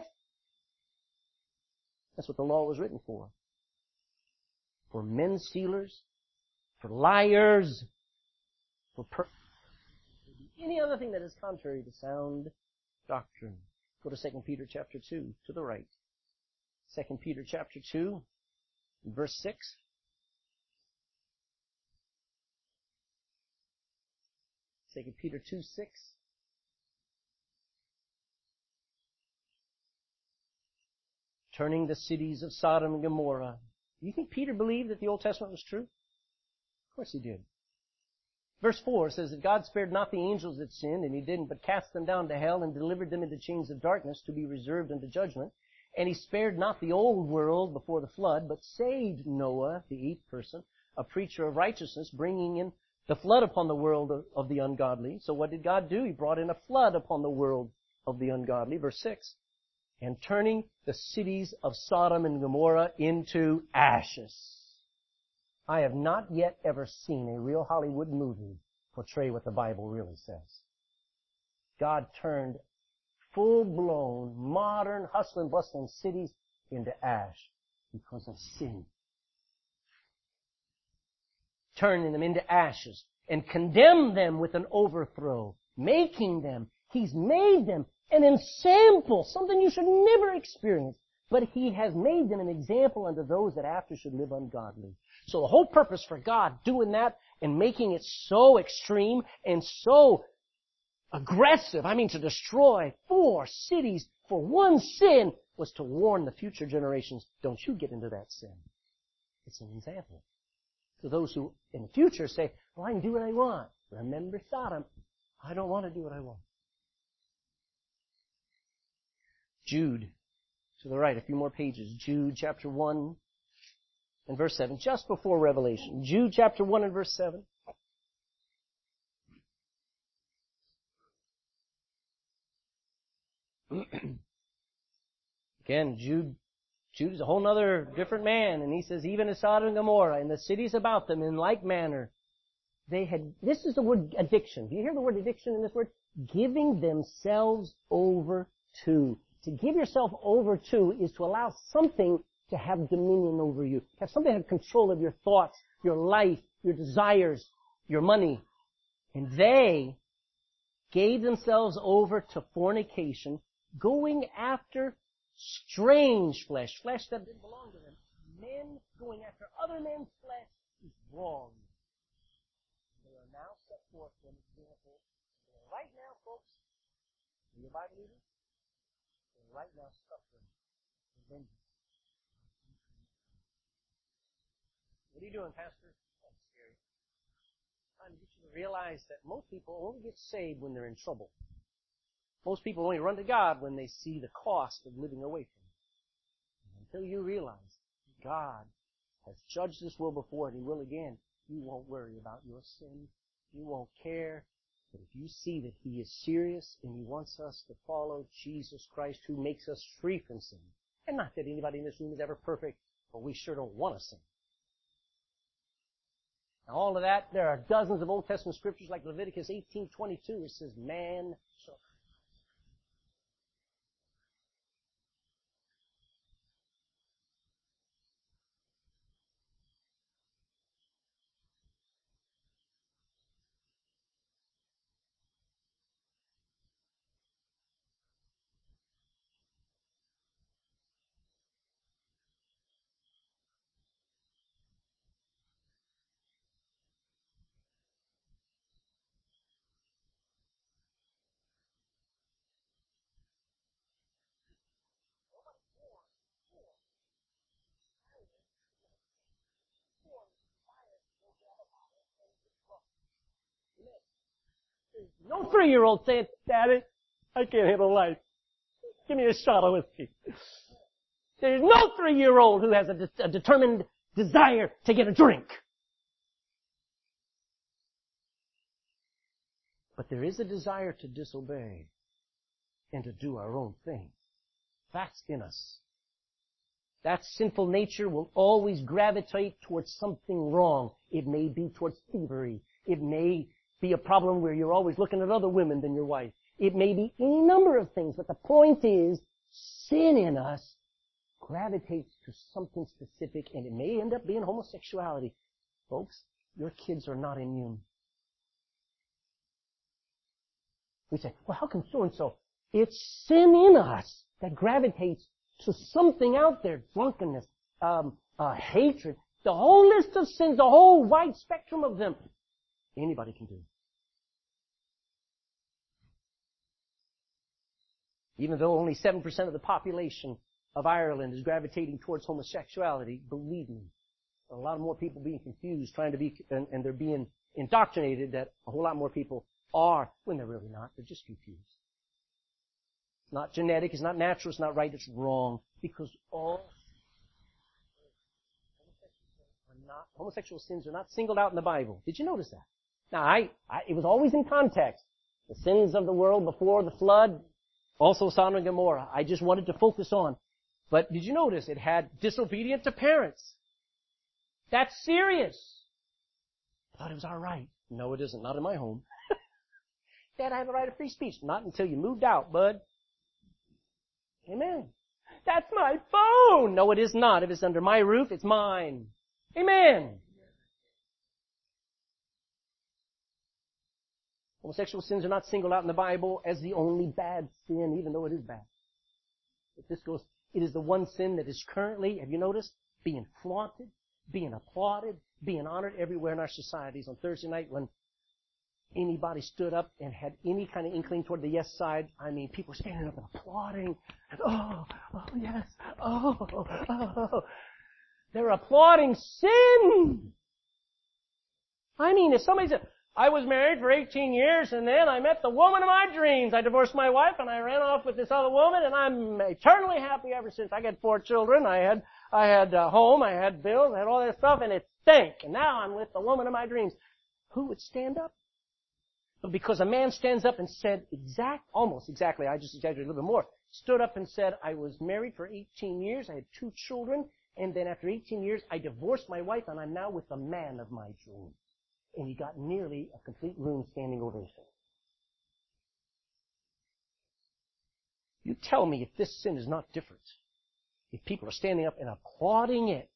That's what the law was written for. For men stealers. For liars. For per- any other thing that is contrary to sound doctrine. Go to Second Peter chapter two, to the right. Second Peter chapter two, verse six. Second Peter two, six. Turning the cities of Sodom and Gomorrah. Do you think Peter believed that the Old Testament was true? Of course he did. Verse four says that God spared not the angels that sinned, and He didn't, but cast them down to hell and delivered them into chains of darkness to be reserved unto judgment. And He spared not the old world before the flood, but saved Noah, the eighth person, a preacher of righteousness, bringing in the flood upon the world of, of the ungodly. So what did God do? He brought in a flood upon the world of the ungodly. Verse six. And turning the cities of Sodom and Gomorrah into ashes. I have not yet ever seen a real Hollywood movie portray what the Bible really says. God turned full-blown, modern, hustling, bustling cities into ash because of sin. Turning them into ashes and condemned them with an overthrow, making them, He's made them an ensample, something you should never experience, but He has made them an example unto those that after should live ungodly. So the whole purpose for God doing that and making it so extreme and so aggressive, I mean to destroy four cities for one sin, was to warn the future generations, don't you get into that sin. It's an example. To those who in the future say, well, I can do what I want. Remember Sodom. I don't want to do what I want. Jude, to the right, a few more pages. Jude chapter one and verse seven, just before Revelation. Jude chapter one and verse seven. Again, Jude, Jude is a whole other different man, and he says, even as Sodom and Gomorrah and the cities about them in like manner, they had, this is the word addiction. Do you hear the word addiction in this word? Giving themselves over to. To give yourself over to is to allow something to have dominion over you. To have something to have control of your thoughts, your life, your desires, your money. And they gave themselves over to fornication, going after strange flesh, flesh that didn't belong to them. Men going after other men's flesh is wrong. They are now set forth an example. Right now, folks, in your Bible reading, they're right now suffering vengeance. What are you doing, Pastor? That's scary. I'm trying to get you to realize that most people only get saved when they're in trouble. Most people only run to God when they see the cost of living away from Him. Until you realize God has judged this world before and He will again, you won't worry about your sin. You won't care. But if you see that He is serious and He wants us to follow Jesus Christ who makes us free from sin, and not that anybody in this room is ever perfect, but we sure don't want to sin. Now all of that, there are dozens of Old Testament scriptures like Leviticus eighteen twenty-two. It says, man shall no three-year-old saying, Daddy, I can't handle life. Give me a shot of whiskey. There's no three-year-old who has a, de- a determined desire to get a drink. But there is a desire to disobey and to do our own thing. That's in us. That sinful nature will always gravitate towards something wrong. It may be towards thievery. It may be a problem where you're always looking at other women than your wife. It may be any number of things, but the point is, sin in us gravitates to something specific, and it may end up being homosexuality. Folks, your kids are not immune. We say, well, how come so-and-so? It's sin in us that gravitates to something out there. Drunkenness, um, uh, hatred, the whole list of sins, the whole wide spectrum of them. Anybody can do. Even though only seven percent of the population of Ireland is gravitating towards homosexuality, believe me, a lot more people being confused, trying to be, and, and they're being indoctrinated that a whole lot more people are, when they're really not. They're just confused. It's not genetic, it's not natural, it's not right, it's wrong. Because all are not, homosexual sins are not singled out in the Bible. Did you notice that? Now, I, I, it was always in context. The sins of the world before the flood, also Sodom and Gomorrah. I just wanted to focus on. But did you notice it had disobedient to parents? That's serious. I thought it was all right. No, it isn't. Not in my home. Dad, I have the right of free speech. Not until you moved out, bud. Amen. That's my phone. No, it is not. If it's under my roof, it's mine. Amen. Homosexual sins are not singled out in the Bible as the only bad sin, even though it is bad. If this goes, It is the one sin that is currently, have you noticed, being flaunted, being applauded, being honored everywhere in our societies. On Thursday night when anybody stood up and had any kind of inkling toward the yes side, I mean, people were standing up and applauding. And, oh, oh, yes, oh, oh. They're applauding sin. I mean, if somebody said, I was married for eighteen years and then I met the woman of my dreams. I divorced my wife and I ran off with this other woman and I'm eternally happy ever since. I got four children. I had, I had a home. I had bills. I had all that stuff and it stank. And now I'm with the woman of my dreams. Who would stand up? But because a man stands up and said exact, almost exactly, I just exaggerated a little bit more, stood up and said, I was married for eighteen years. I had two children. And then after eighteen years, I divorced my wife and I'm now with the man of my dreams. And he got nearly a complete room standing ovation. You tell me if this sin is not different. If people are standing up and applauding it.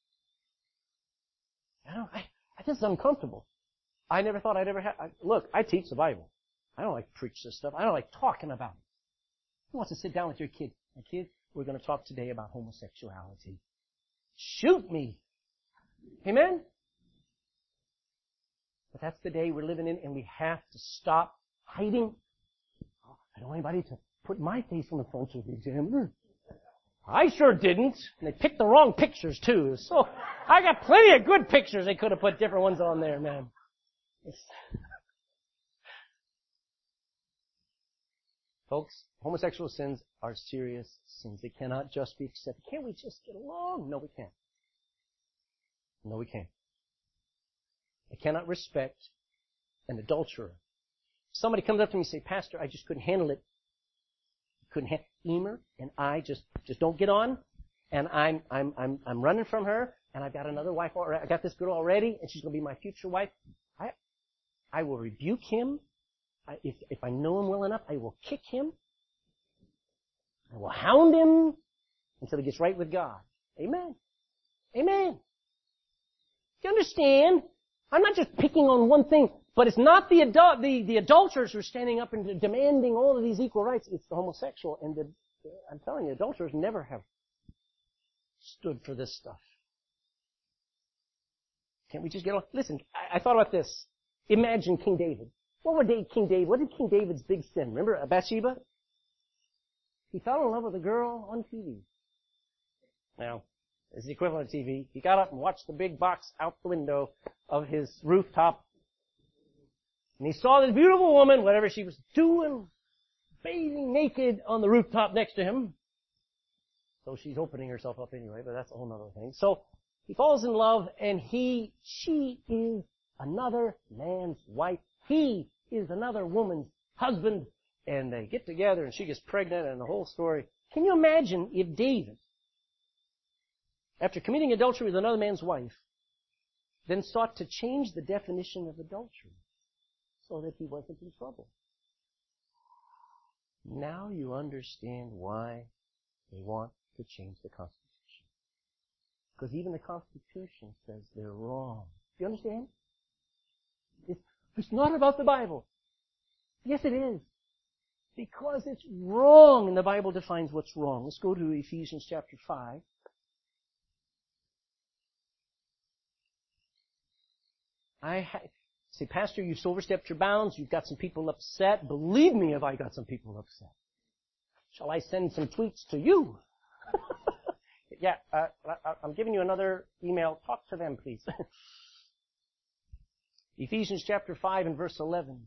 I don't, I, this is uncomfortable. I never thought I'd ever have, I, look, I teach the Bible. I don't like to preach this stuff. I don't like talking about it. Who wants to sit down with your kid? My kid, we're going to talk today about homosexuality. Shoot me. Amen? But that's the day we're living in, and we have to stop hiding. I don't want anybody to put my face on the front of the examiner. I sure didn't. And they picked the wrong pictures, too. So I got plenty of good pictures. They could have put different ones on there, man. Folks, homosexual sins are serious sins. They cannot just be accepted. Can't we just get along? No, we can't. No, we can't. I cannot respect an adulterer. Somebody comes up to me and say, Pastor, I just couldn't handle it. Couldn't handle Emer and I just, just don't get on. And I'm, I'm, I'm, I'm running from her and I've got another wife already. I got this girl already and she's going to be my future wife. I, I will rebuke him. I, if, if I know him well enough, I will kick him. I will hound him until he gets right with God. Amen. Amen. Do you understand? I'm not just picking on one thing, but it's not the adult, the, the adulterers who are standing up and demanding all of these equal rights. It's the homosexual. And the, I'm telling you, adulterers never have stood for this stuff. Can't we just get on? Listen, I, I thought about this. Imagine King David. What would King David, what did King David's big sin? Remember Bathsheba? He fell in love with a girl on T V. Now, it's the equivalent of T V. He got up and watched the big box out the window of his rooftop. And he saw this beautiful woman, whatever she was doing, bathing naked on the rooftop next to him. So she's opening herself up anyway, but that's a whole other thing. So he falls in love and he, she is another man's wife. He is another woman's husband. And they get together and she gets pregnant and the whole story. Can you imagine if David, after committing adultery with another man's wife, then sought to change the definition of adultery so that he wasn't in trouble? Now you understand why they want to change the Constitution. Because even the Constitution says they're wrong. Do you understand? It's, it's not about the Bible. Yes, it is. Because it's wrong, and the Bible defines what's wrong. Let's go to Ephesians chapter five. I ha- say, Pastor, you've overstepped your bounds. You've got some people upset. Believe me, if I got some people upset. Shall I send some tweets to you? yeah, uh, I'm giving you another email. Talk to them, please. Ephesians chapter five and verse eleven.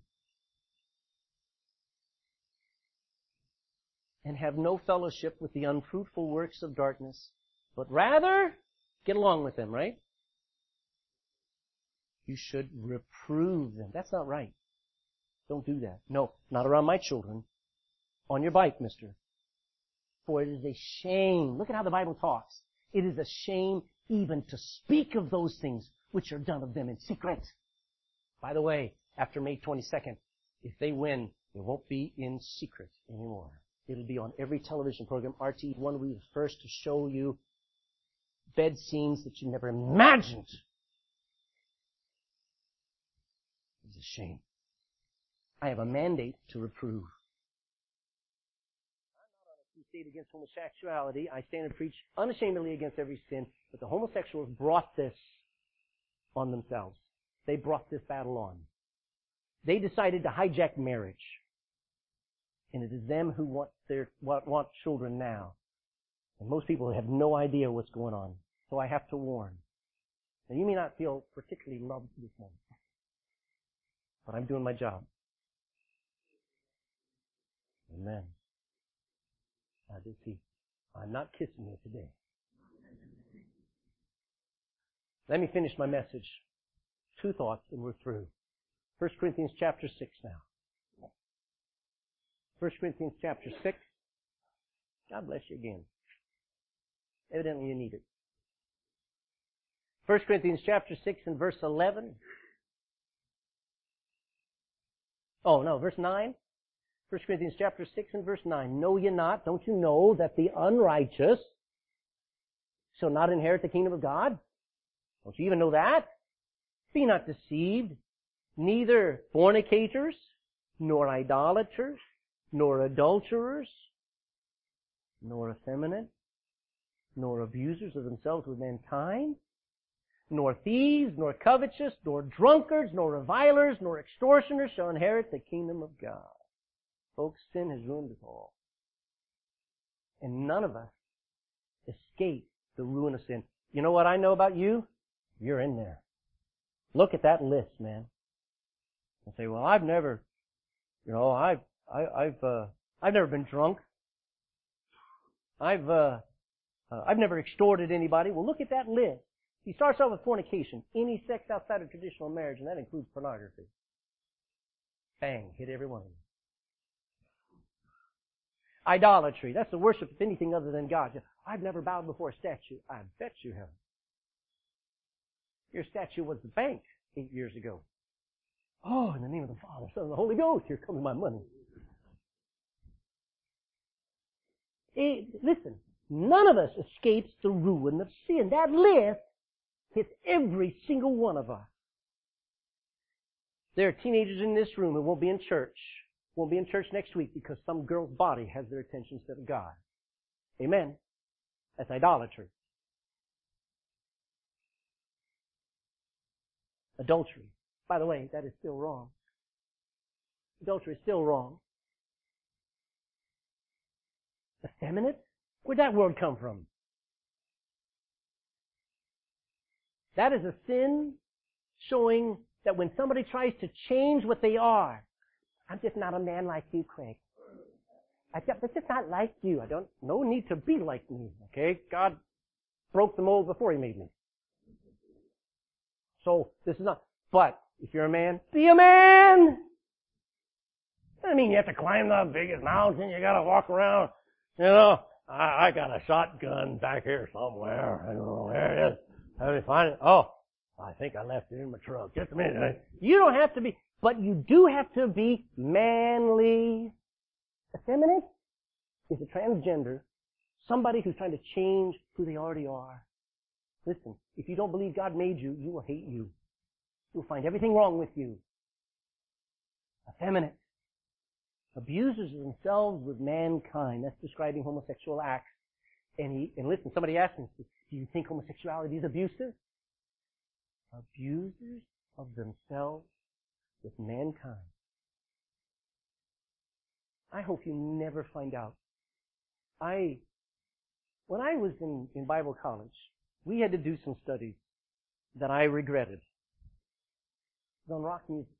And have no fellowship with the unfruitful works of darkness, but rather get along with them, right? You should reprove them. That's not right. Don't do that. No, not around my children. On your bike, mister. For it is a shame. Look at how the Bible talks. It is a shame even to speak of those things which are done of them in secret. By the way, after May twenty-second, if they win, it won't be in secret anymore. It'll be on every television program. R T one will be the first to show you bed scenes that you never imagined. It's a shame. I have a mandate to reprove. I'm not on a crusade advocate against homosexuality. I stand and preach unashamedly against every sin. But the homosexuals brought this on themselves. They brought this battle on. They decided to hijack marriage. And it is them who want their want, want children now. And most people have no idea what's going on. So I have to warn. Now you may not feel particularly loved this morning. But I'm doing my job. Amen. I did see. I'm not kissing you today. Let me finish my message. Two thoughts and we're through. First Corinthians chapter six now. First Corinthians chapter six. God bless you again. Evidently you need it. First Corinthians chapter six and verse eleven. Oh, no, verse nine. First Corinthians chapter six and verse nine. Know ye not, don't you know, that the unrighteous shall not inherit the kingdom of God? Don't you even know that? Be not deceived. Neither fornicators, nor idolaters, nor adulterers, nor effeminate, nor abusers of themselves with mankind, nor thieves, nor covetous, nor drunkards, nor revilers, nor extortioners shall inherit the kingdom of God. Folks, sin has ruined us all. And none of us escape the ruin of sin. You know what I know about you? You're in there. Look at that list, man. And say, well, I've never, you know, I've, I, I've, uh, I've never been drunk. I've, uh, uh, I've never extorted anybody. Well, look at that list. He starts off with fornication, any sex outside of traditional marriage, and that includes pornography. Bang, hit every one of them. Idolatry, that's the worship of anything other than God. I've never bowed before a statue. I bet you haven't. Your statue was the bank eight years ago. Oh, in the name of the Father, Son, and the Holy Ghost, here comes my money. It, listen, none of us escapes the ruin of sin. That list hits every single one of us. There are teenagers in this room who won't be in church. Won't be in church next week because some girl's body has their attention instead of God. Amen. That's idolatry. Adultery. By the way, that is still wrong. Adultery is still wrong. Effeminate? Where'd that word come from? That is a sin showing that when somebody tries to change what they are, I'm just not a man like you, Craig. I just, I'm just not like you. I don't, no need to be like me, okay? God broke the mold before He made me. So, this is not, but, if you're a man, be a man! I mean, you have to climb the biggest mountain, you gotta walk around, you know, I, I got a shotgun back here somewhere, I don't know where it is. How do you find it? Oh, I think I left it in my truck. Just a minute. You don't have to be, but you do have to be manly. Effeminate is a transgender, somebody who's trying to change who they already are. Listen, if you don't believe God made you, you will hate you. You'll find everything wrong with you. Effeminate. Abusers of themselves with mankind. That's describing homosexual acts. And he, and listen, somebody asked me, do you think homosexuality is abusive? Abusers of themselves with mankind. I hope you never find out. I, when I was in, in Bible college, we had to do some studies that I regretted. It was on rock music.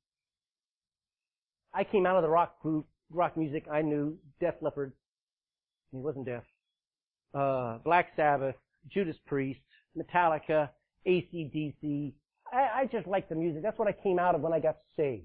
I came out of the rock group, rock music, I knew Def Leppard. He wasn't deaf. Uh, Black Sabbath, Judas Priest, Metallica, A C D C. I, I just liked the music. That's what I came out of when I got saved.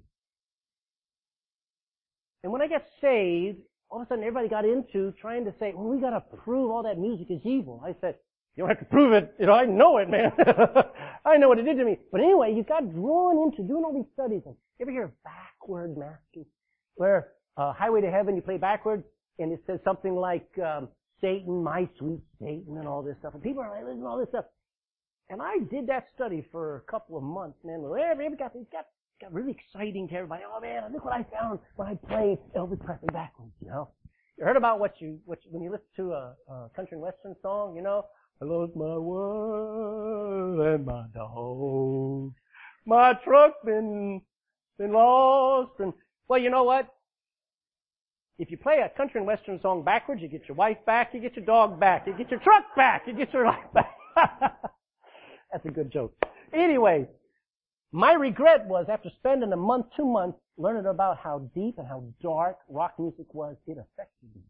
And when I got saved, all of a sudden everybody got into trying to say, well, we gotta prove all that music is evil. I said, you don't have to prove it. You know, I know it, man. I know what it did to me. But anyway, you got drawn into doing all these studies. And you ever hear backward masking? Where, uh, Highway to Heaven, you play backwards, and it says something like, um, Satan, my sweet Satan, and all this stuff. And people are like, listen to all this stuff. And I did that study for a couple of months, man. It got, it got, got really exciting to everybody. Oh man, look what I found when I played Elvis Presley backwards, you know. You heard about what you, what you, when you listen to a, a country and western song, you know, I lost my world and my dog. My truck been, been lost and, well, you know what? If you play a country and western song backwards, you get your wife back, you get your dog back, you get your truck back, you get your life back. That's a good joke. Anyway, my regret was after spending a month, two months, learning about how deep and how dark rock music was, it affected me.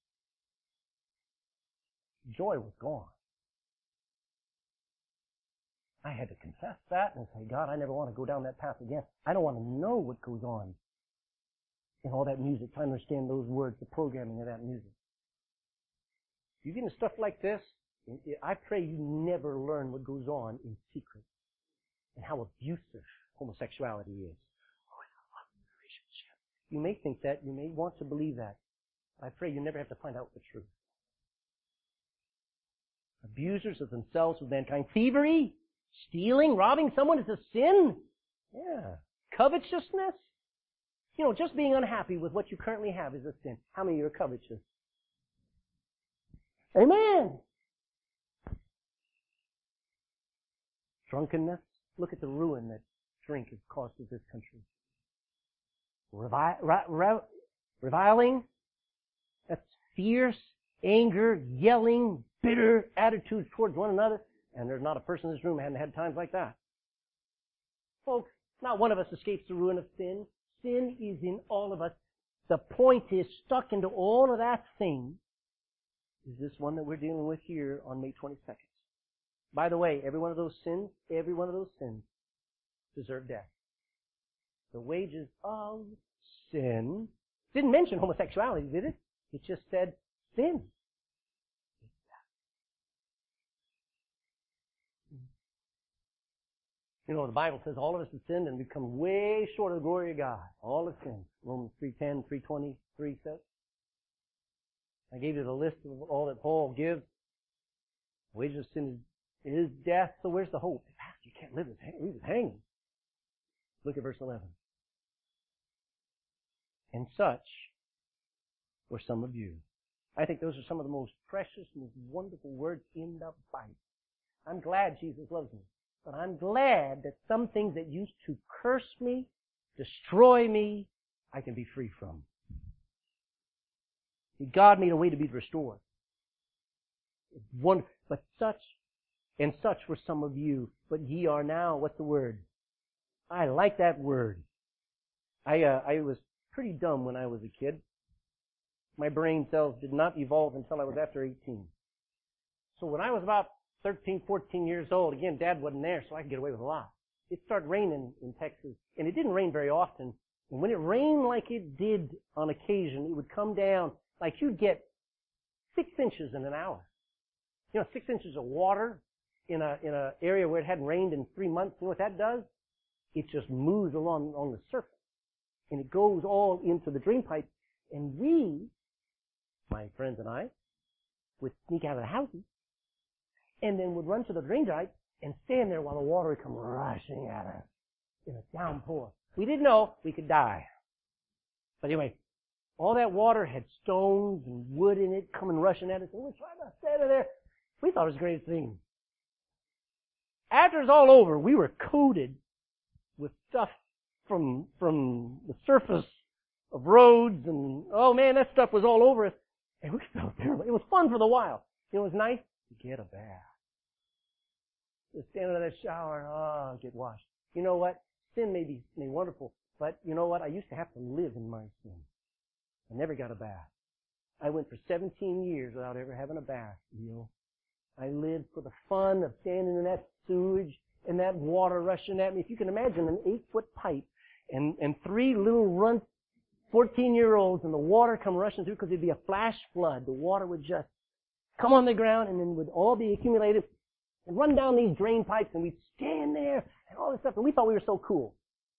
Joy was gone. I had to confess that and say, God, I never want to go down that path again. I don't want to know what goes on in all that music, trying to understand those words, the programming of that music. You get into stuff like this, I pray you never learn what goes on in secret and how abusive homosexuality is. Oh, it's a loving relationship. You may think that, you may want to believe that. I pray you never have to find out the truth. Abusers of themselves with mankind. Thievery, stealing, robbing someone is a sin. Yeah. Covetousness. You know, just being unhappy with what you currently have is a sin. How many of you are covetous? Amen. Drunkenness. Look at the ruin that drink has caused to this country. Revi- re- re- reviling. That's fierce, anger, yelling, bitter attitudes towards one another. And there's not a person in this room who hadn't had times like that. Folks, not one of us escapes the ruin of sin. Sin is in all of us. The point is, stuck into all of that thing is this one that we're dealing with here on May twenty-second. By the way, every one of those sins, every one of those sins deserve death. The wages of sin didn't mention homosexuality, did it? It just said sin. You know, the Bible says all of us have sinned and become way short of the glory of God. All have sinned. Romans three ten, three twenty-three says. I gave you the list of all that Paul gives. The wages of sin is, is death, so where's the hope? Pastor, you can't live as hang, as hanging. Look at verse eleven. And such were some of you. I think those are some of the most precious, most wonderful words in the Bible. I'm glad Jesus loves me. But I'm glad that some things that used to curse me, destroy me, I can be free from. God made a way to be restored. One, but such, and such were some of you, but ye are now, what's the word? I like that word. I, uh, I was pretty dumb when I was a kid. My brain cells did not evolve until I was after eighteen. So when I was about thirteen, fourteen years old, again, Dad wasn't there, so I could get away with a lot. It started raining in Texas, and it didn't rain very often. And when it rained like it did on occasion, it would come down like you'd get six inches in an hour. You know, six inches of water in a in a area where it hadn't rained in three months. You know what that does? It just moves along on the surface, and it goes all into the drain pipe. And we, my friends and I, would sneak out of the houses, and then would run to the drain pipe and stand there while the water would come rushing at us in a downpour. We didn't know we could die. But anyway, all that water had stones and wood in it coming rushing at us, and we're trying to stand there. We thought it was the greatest thing. After it was all over, we were coated with stuff from from the surface of roads, and oh man, that stuff was all over us. And we felt terrible. It was fun for the while. It was nice to get a bath. Just stand under that shower, oh, get washed. You know what? Sin may be, may be wonderful, but you know what? I used to have to live in my sin. I never got a bath. I went for seventeen years without ever having a bath, you know. I lived for the fun of standing in that sewage and that water rushing at me. If you can imagine an eight-foot pipe and, and three little runt fourteen-year-olds and the water come rushing through because it'd be a flash flood. The water would just come on the ground and then would all be accumulated and run down these drain pipes, and we'd stand there and all this stuff, and we thought we were so cool.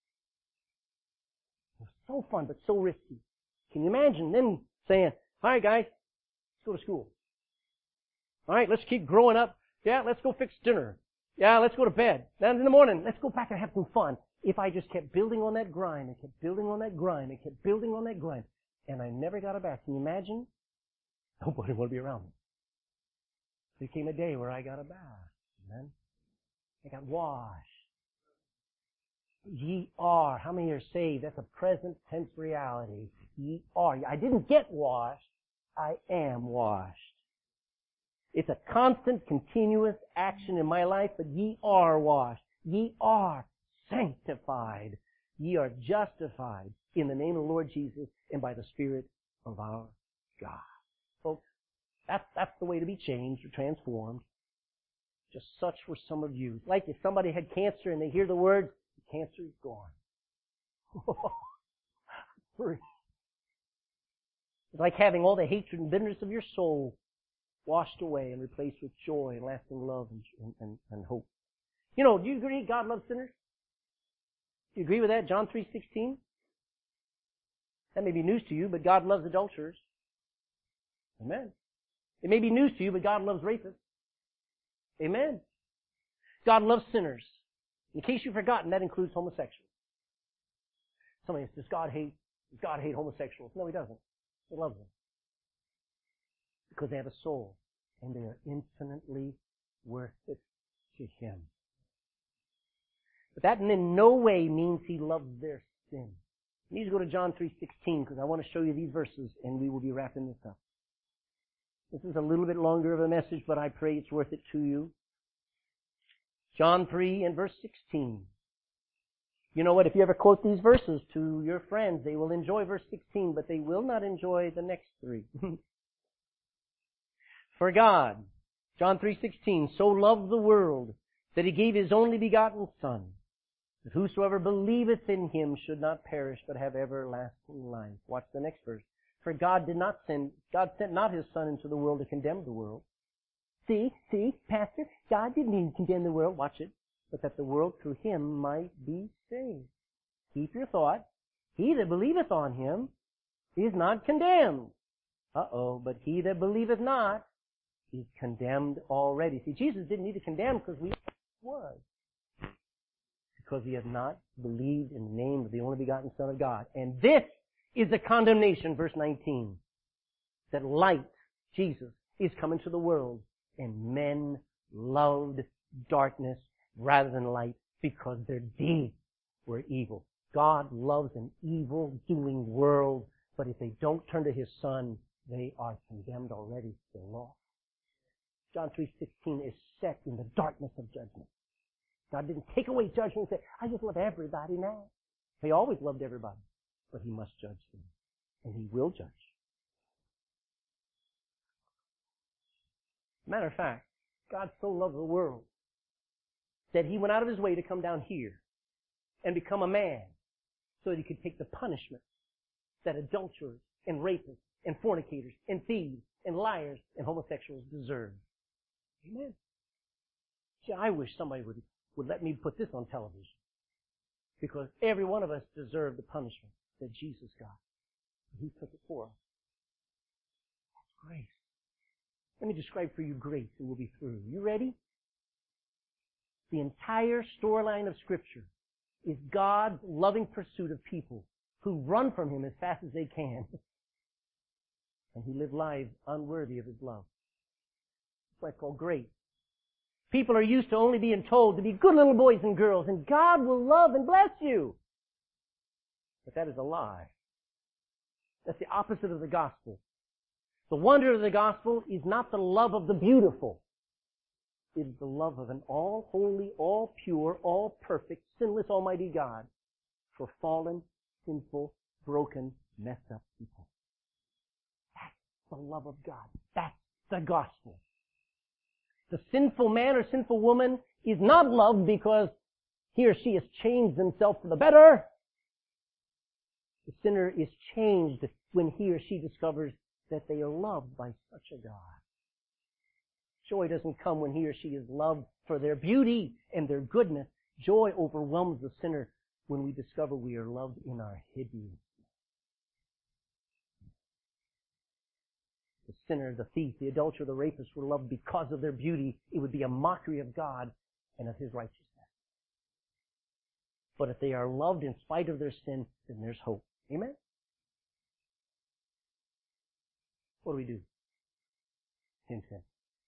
It was so fun, but so risky. Can you imagine them saying, all right, guys, let's go to school. All right, let's keep growing up. Yeah, let's go fix dinner. Yeah, let's go to bed. Then in the morning, let's go back and have some fun. If I just kept building on that grind and kept building on that grind and kept building on that grind, and I never got it back. Can you imagine? Nobody wanted to be around me. There came a day where I got a bath. Amen. I got washed. Ye are. How many are saved? That's a present tense reality. Ye are. I didn't get washed. I am washed. It's a constant, continuous action in my life, but ye are washed. Ye are sanctified. Ye are justified in the name of the Lord Jesus and by the Spirit of our God. Folks, that's, that's the way to be changed or transformed. Just such were some of you. Like if somebody had cancer and they hear the words, the cancer is gone. Free. It's like having all the hatred and bitterness of your soul washed away and replaced with joy and lasting love and, and, and hope. You know, do you agree God loves sinners? Do you agree with that? John three sixteen? That may be news to you, but God loves adulterers. Amen. It may be news to you, but God loves rapists. Amen. God loves sinners. In case you've forgotten, that includes homosexuals. Somebody says, does God hate, does God hate homosexuals? No, He doesn't. He loves them. Because they have a soul, and they are infinitely worth it to Him. But that in no way means He loves their sin. You need to go to John three sixteen, because I want to show you these verses, and we will be wrapping this up. This is a little bit longer of a message, but I pray it's worth it to you. John three and verse sixteen. You know what? If you ever quote these verses to your friends, they will enjoy verse sixteen, but they will not enjoy the next three. For God, John three sixteen, so loved the world that He gave His only begotten Son, that whosoever believeth in Him should not perish but have everlasting life. Watch the next verse. For God did not send, God sent not His Son into the world to condemn the world. See, see, Pastor, God didn't even condemn the world. Watch it. But that the world through Him might be saved. Keep your thought. He that believeth on Him is not condemned. Uh-oh, but he that believeth not is condemned already. See, Jesus didn't need to condemn because we was. Because he had not believed in the name of the only begotten Son of God. And this is the condemnation, verse nineteen. That light, Jesus, is coming to the world. And men loved darkness rather than light because their deeds were evil. God loves an evil-doing world, but if they don't turn to His Son, they are condemned already. They're lost. John three sixteen is set in the darkness of judgment. God didn't take away judgment and say, I just love everybody now. He always loved everybody, but He must judge them, and He will judge. Matter of fact, God so loved the world that He went out of His way to come down here and become a man so that He could take the punishment that adulterers and rapists and fornicators and thieves and liars and homosexuals deserve. Amen. See, I wish somebody would, would let me put this on television, because every one of us deserve the punishment that Jesus got. He took it for us. That's grace. Let me describe for you grace and we'll be through. You ready? The entire storyline of Scripture is God's loving pursuit of people who run from Him as fast as they can. And who live lives unworthy of His love. That's why it's called grace. People are used to only being told to be good little boys and girls, and God will love and bless you. But that is a lie. That's the opposite of the gospel. The wonder of the gospel is not the love of the beautiful. It is the love of an all-holy, all-pure, all-perfect, sinless, almighty God for fallen, sinful, broken, messed up people. That's the love of God. That's the gospel. The sinful man or sinful woman is not loved because he or she has changed himself for the better. The sinner is changed when he or she discovers that they are loved by such a God. Joy doesn't come when he or she is loved for their beauty and their goodness. Joy overwhelms the sinner when we discover we are loved in our hiddenness. The sinner, the thief, the adulterer, the rapist were loved because of their beauty. It would be a mockery of God and of His righteousness. But if they are loved in spite of their sin, then there's hope. Amen? what do we do? Ten cents.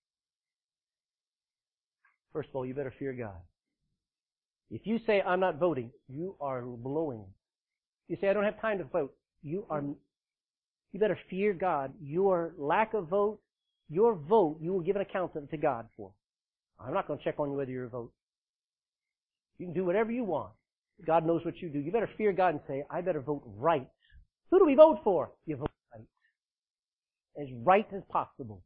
First of all, you better fear God. If you say, I'm not voting, you are blowing it. You say, I don't have time to vote. You are, you better fear God. Your lack of vote, your vote, you will give an account of it to God for. I'm not going to check on you whether you're a vote. You can do whatever you want. God knows what you do. You better fear God and say, I better vote right. Who do we vote for? You vote right. As right as possible.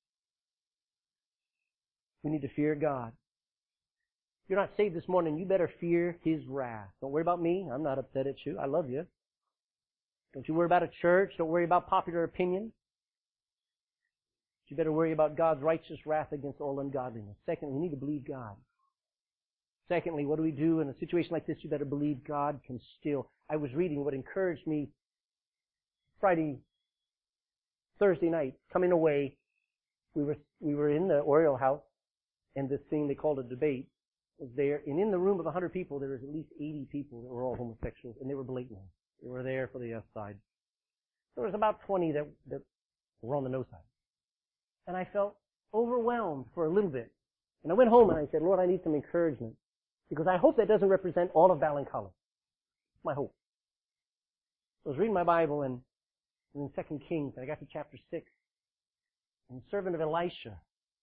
We need to fear God. If you're not saved this morning, you better fear His wrath. Don't worry about me. I'm not upset at you. I love you. Don't you worry about a church. Don't worry about popular opinion. You better worry about God's righteous wrath against all ungodliness. Secondly, we need to believe God. Secondly, what do we do in a situation like this? You better believe God can still. I was reading what encouraged me Friday, Thursday night, coming away. We were we were in the Oriole House, and this thing they called a debate was there. And in the room of one hundred people, there was at least eighty people that were all homosexuals, and they were blatant. They were there for the yes side. There was about twenty that, that were on the no side. And I felt overwhelmed for a little bit. And I went home and I said, Lord, I need some encouragement. Because I hope that doesn't represent all of Ballin College. My hope. So I was reading my Bible and in Second Kings, and I got to chapter six. And the servant of Elisha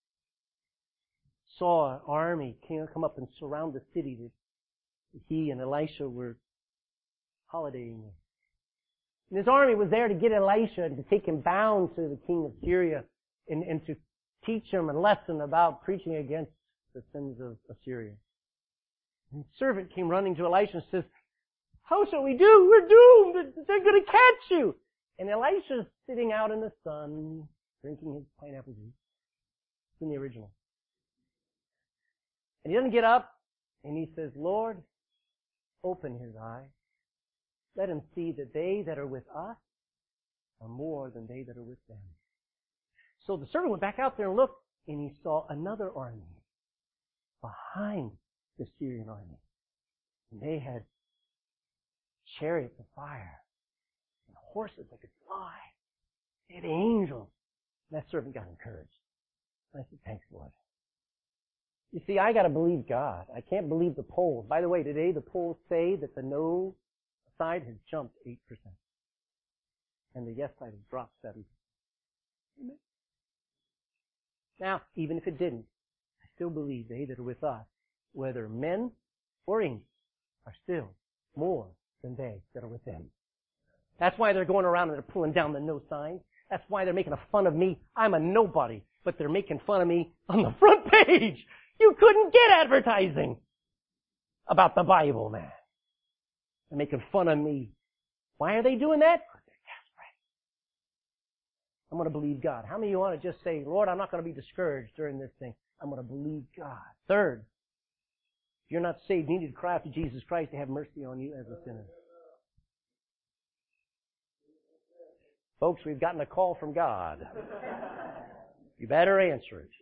saw an army come up and surround the city that he and Elisha were holidaying in. And his army was there to get Elisha and to take him bound to the king of Syria and, and to teach him a lesson about preaching against the sins of Assyria. And the servant came running to Elisha and says, how shall we do? We're doomed. They're going to catch you. And Elisha's sitting out in the sun, drinking his pineapple juice. It's in the original. And he doesn't get up, and he says, Lord, open his eyes. Let him see that they that are with us are more than they that are with them. So the servant went back out there and looked, and he saw another army behind the Syrian army. And they had chariots of fire and horses that could fly. They had angels. And that servant got encouraged. I said, thanks, Lord. You see, I gotta believe God. I can't believe the polls. By the way, today the polls say that the no side has jumped eight percent. And the yes side has dropped seven percent. Now, even if it didn't, I still believe they that are with us, whether men or angels, are still more than they that are with them. That's why they're going around and they're pulling down the no signs. That's why they're making fun of me. I'm a nobody, but they're making fun of me on the front page. You couldn't get advertising about the Bible, man. They're making fun of me. Why are they doing that? Because they're desperate. I'm going to believe God. How many of you want to just say, Lord, I'm not going to be discouraged during this thing. I'm going to believe God. Third, if you're not saved, you need to cry out to Jesus Christ to have mercy on you as a sinner. Folks, we've gotten a call from God. You better answer it.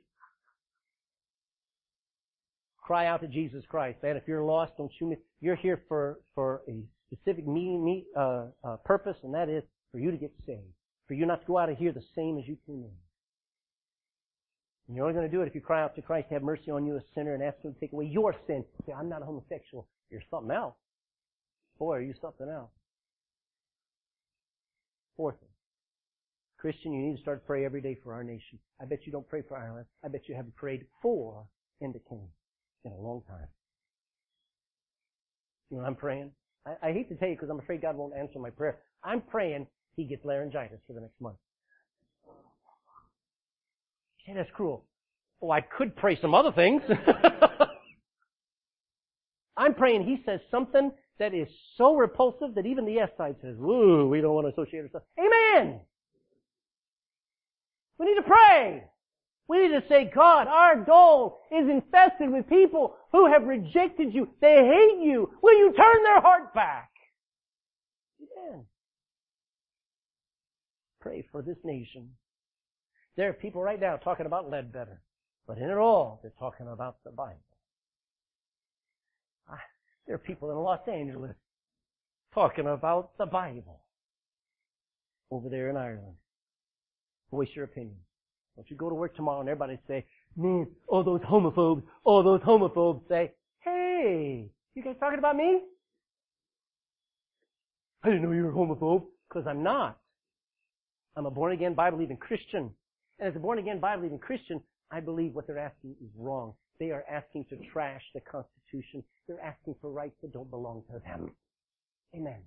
Cry out to Jesus Christ. Man, if you're lost, don't you miss. You're here for, for a specific meaning, me, uh, uh, purpose, and that is for you to get saved. For you not to go out of here the same as you came in. And you're only going to do it if you cry out to Christ to have mercy on you, a sinner, and ask Him to take away your sin. Say, I'm not a homosexual. You're something else. Boy, are you something else. Fourthly, Christian, you need to start to pray every day for our nation. I bet you don't pray for Ireland. I bet you haven't prayed for Indochine in a long time. You know what I'm praying? I, I hate to tell you because I'm afraid God won't answer my prayer. I'm praying he gets laryngitis for the next month. You say that's cruel. Oh, I could pray some other things. I'm praying he says something that is so repulsive that even the yes side says, woo, we don't want to associate ourselves. Amen! We need to pray. We need to say, God, our goal is infested with people who have rejected you. They hate you. Will you turn their heart back? Amen. Pray for this nation. There are people right now talking about Ledbetter. But in it all, they're talking about the Bible. There are people in Los Angeles talking about the Bible over there in Ireland. Voice your opinion. Don't you go to work tomorrow and everybody say, man, all those homophobes, all those homophobes. Say, hey, you guys talking about me? I didn't know you were a homophobe. Because I'm not. I'm a born-again, Bible-believing Christian. And as a born-again, Bible-believing Christian, I believe what they're asking is wrong. They are asking to trash the Constitution. They're asking for rights that don't belong to them. Amen.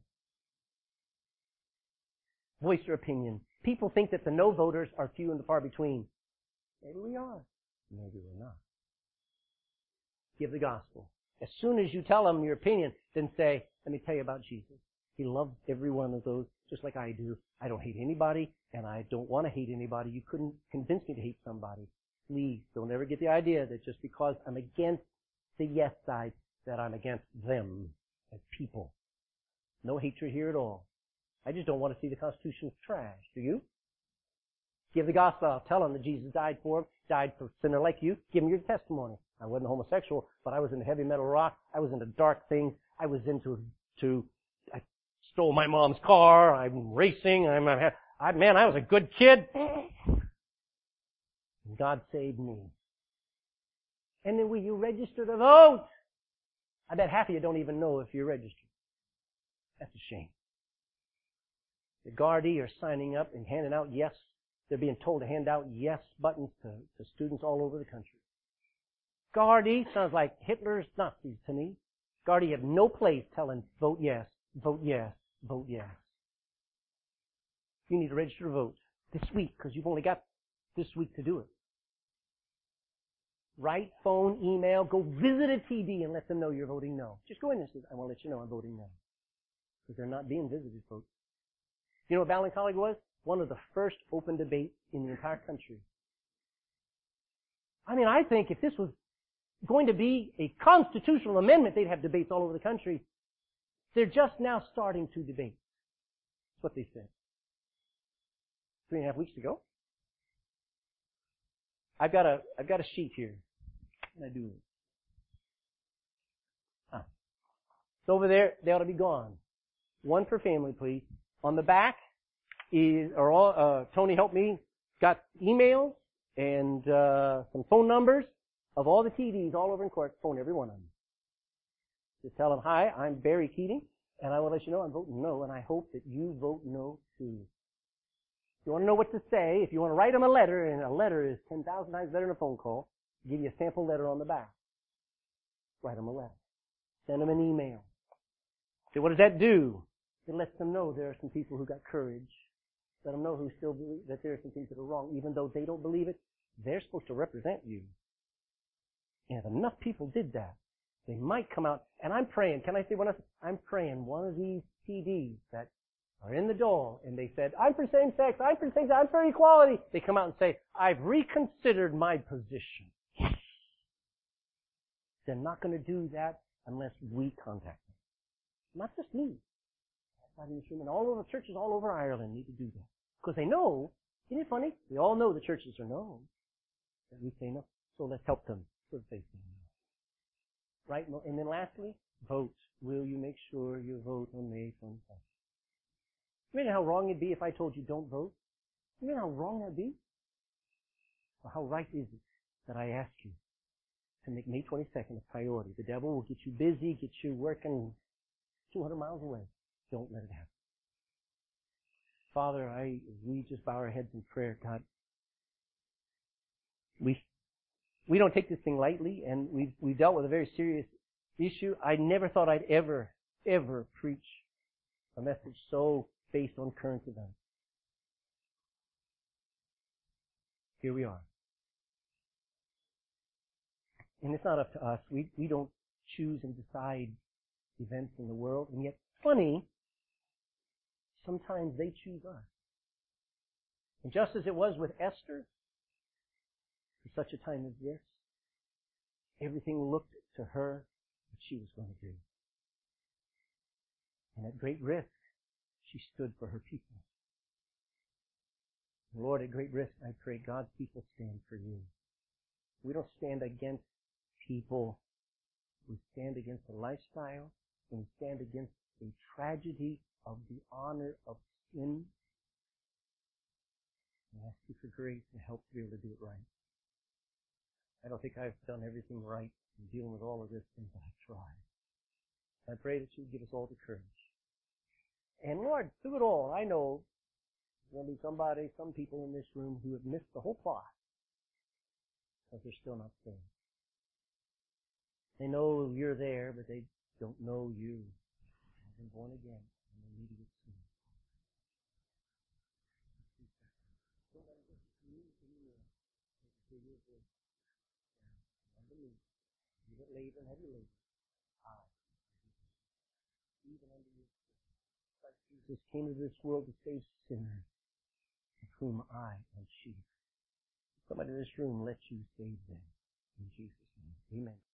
Voice your opinion. People think that the no voters are few and far between. Maybe we are. Maybe we're not. Give the gospel. As soon as you tell them your opinion, then say, let me tell you about Jesus. He loves every one of those, just like I do. I don't hate anybody, and I don't want to hate anybody. You couldn't convince me to hate somebody. Please, don't ever get the idea that just because I'm against the yes side, that I'm against them as people. No hatred here at all. I just don't want to see the Constitution trashed. Do you? Give the gospel. Tell them that Jesus died for them, died for a sinner like you. Give them your testimony. I wasn't homosexual, but I was into heavy metal rock. I was into dark things. I was into, to, I stole my mom's car. I'm racing. I'm, a, I, man, I was a good kid. God saved me. And then will you register to vote? I bet half of you don't even know if you're registered. That's a shame. The Gardaí are signing up and handing out yes. They're being told to hand out yes buttons to, to students all over the country. Gardaí sounds like Hitler's Nazis to me. Gardaí have no place telling vote yes, vote yes, vote yes. You need to register to vote this week because you've only got this week to do it. Write, phone, email, go visit a T D and let them know you're voting no. Just go in and say, I want to let you know I'm voting no. Because they're not being visited, folks. You know what Ballard College was? One of the first open debates in the entire country. I mean, I think if this was going to be a constitutional amendment, they'd have debates all over the country. They're just now starting to debate. That's what they said. Three and a half weeks ago. I've got a, I've got a sheet here. What can I do with it? Ah. It's over there. They ought to be gone. One per family, please. On the back is, or all, uh, Tony helped me, got emails and, uh, some phone numbers of all the T Ds all over in court. Phone every one of them. Just tell them, hi, I'm Barry Keating, and I will let you know I'm voting no, and I hope that you vote no too. If you want to know what to say, if you want to write them a letter, and a letter is ten thousand times better than a phone call, I'll give you a sample letter on the back. Write them a letter. Send them an email. So what does that do? It lets them know there are some people who got courage. Let them know who still believe that there are some things that are wrong. Even though they don't believe it, they're supposed to represent you. And if enough people did that, they might come out. And I'm praying, can I say one of I'm praying one of these T Ds that are in the door and they said, I'm for same sex, I'm for same sex, I'm for equality. They come out and say, I've reconsidered my position. Yes. They're not going to do that unless we contact them. Not just me. And all over churches all over Ireland need to do that. Because they know, isn't it funny? We all know the churches are no. That we say no. So let's help them so that they say no. Right? And then lastly, vote. Will you make sure you vote on May twenty-second? You know how wrong it'd be if I told you don't vote? You know how wrong that'd be? Well, how right is it that I ask you to make May twenty-second a priority? The devil will get you busy, get you working two hundred miles away. Don't let it happen. Father, I, we just bow our heads in prayer, God. We, we don't take this thing lightly, and we've, we've dealt with a very serious issue. I never thought I'd ever, ever preach a message so based on current events. Here we are. And it's not up to us. We, we don't choose and decide events in the world, and yet, funny, sometimes they choose us. And just as it was with Esther, for such a time as this, everything looked to her what she was going to do. And at great risk, she stood for her people. Lord, at great risk, I pray God's people stand for you. We don't stand against people. We stand against a lifestyle. And we stand against a tragedy of the honor of sin. I ask you for grace and help to be able to do it right. I don't think I've done everything right in dealing with all of this thing, but I've tried. I pray that you would give us all the courage. And Lord, through it all, I know there'll be somebody, some people in this room who have missed the whole plot because they're still not saved. They know you're there, but they don't know you. I've been born again, and they need to get soon. Somebody just needs to hear your voice. Unbelief. You that labor and heavy labor. I. Even under your Christ Jesus came to this world to save sinners, of whom I am chief. Somebody in this room let you save them. In Jesus' name. Amen.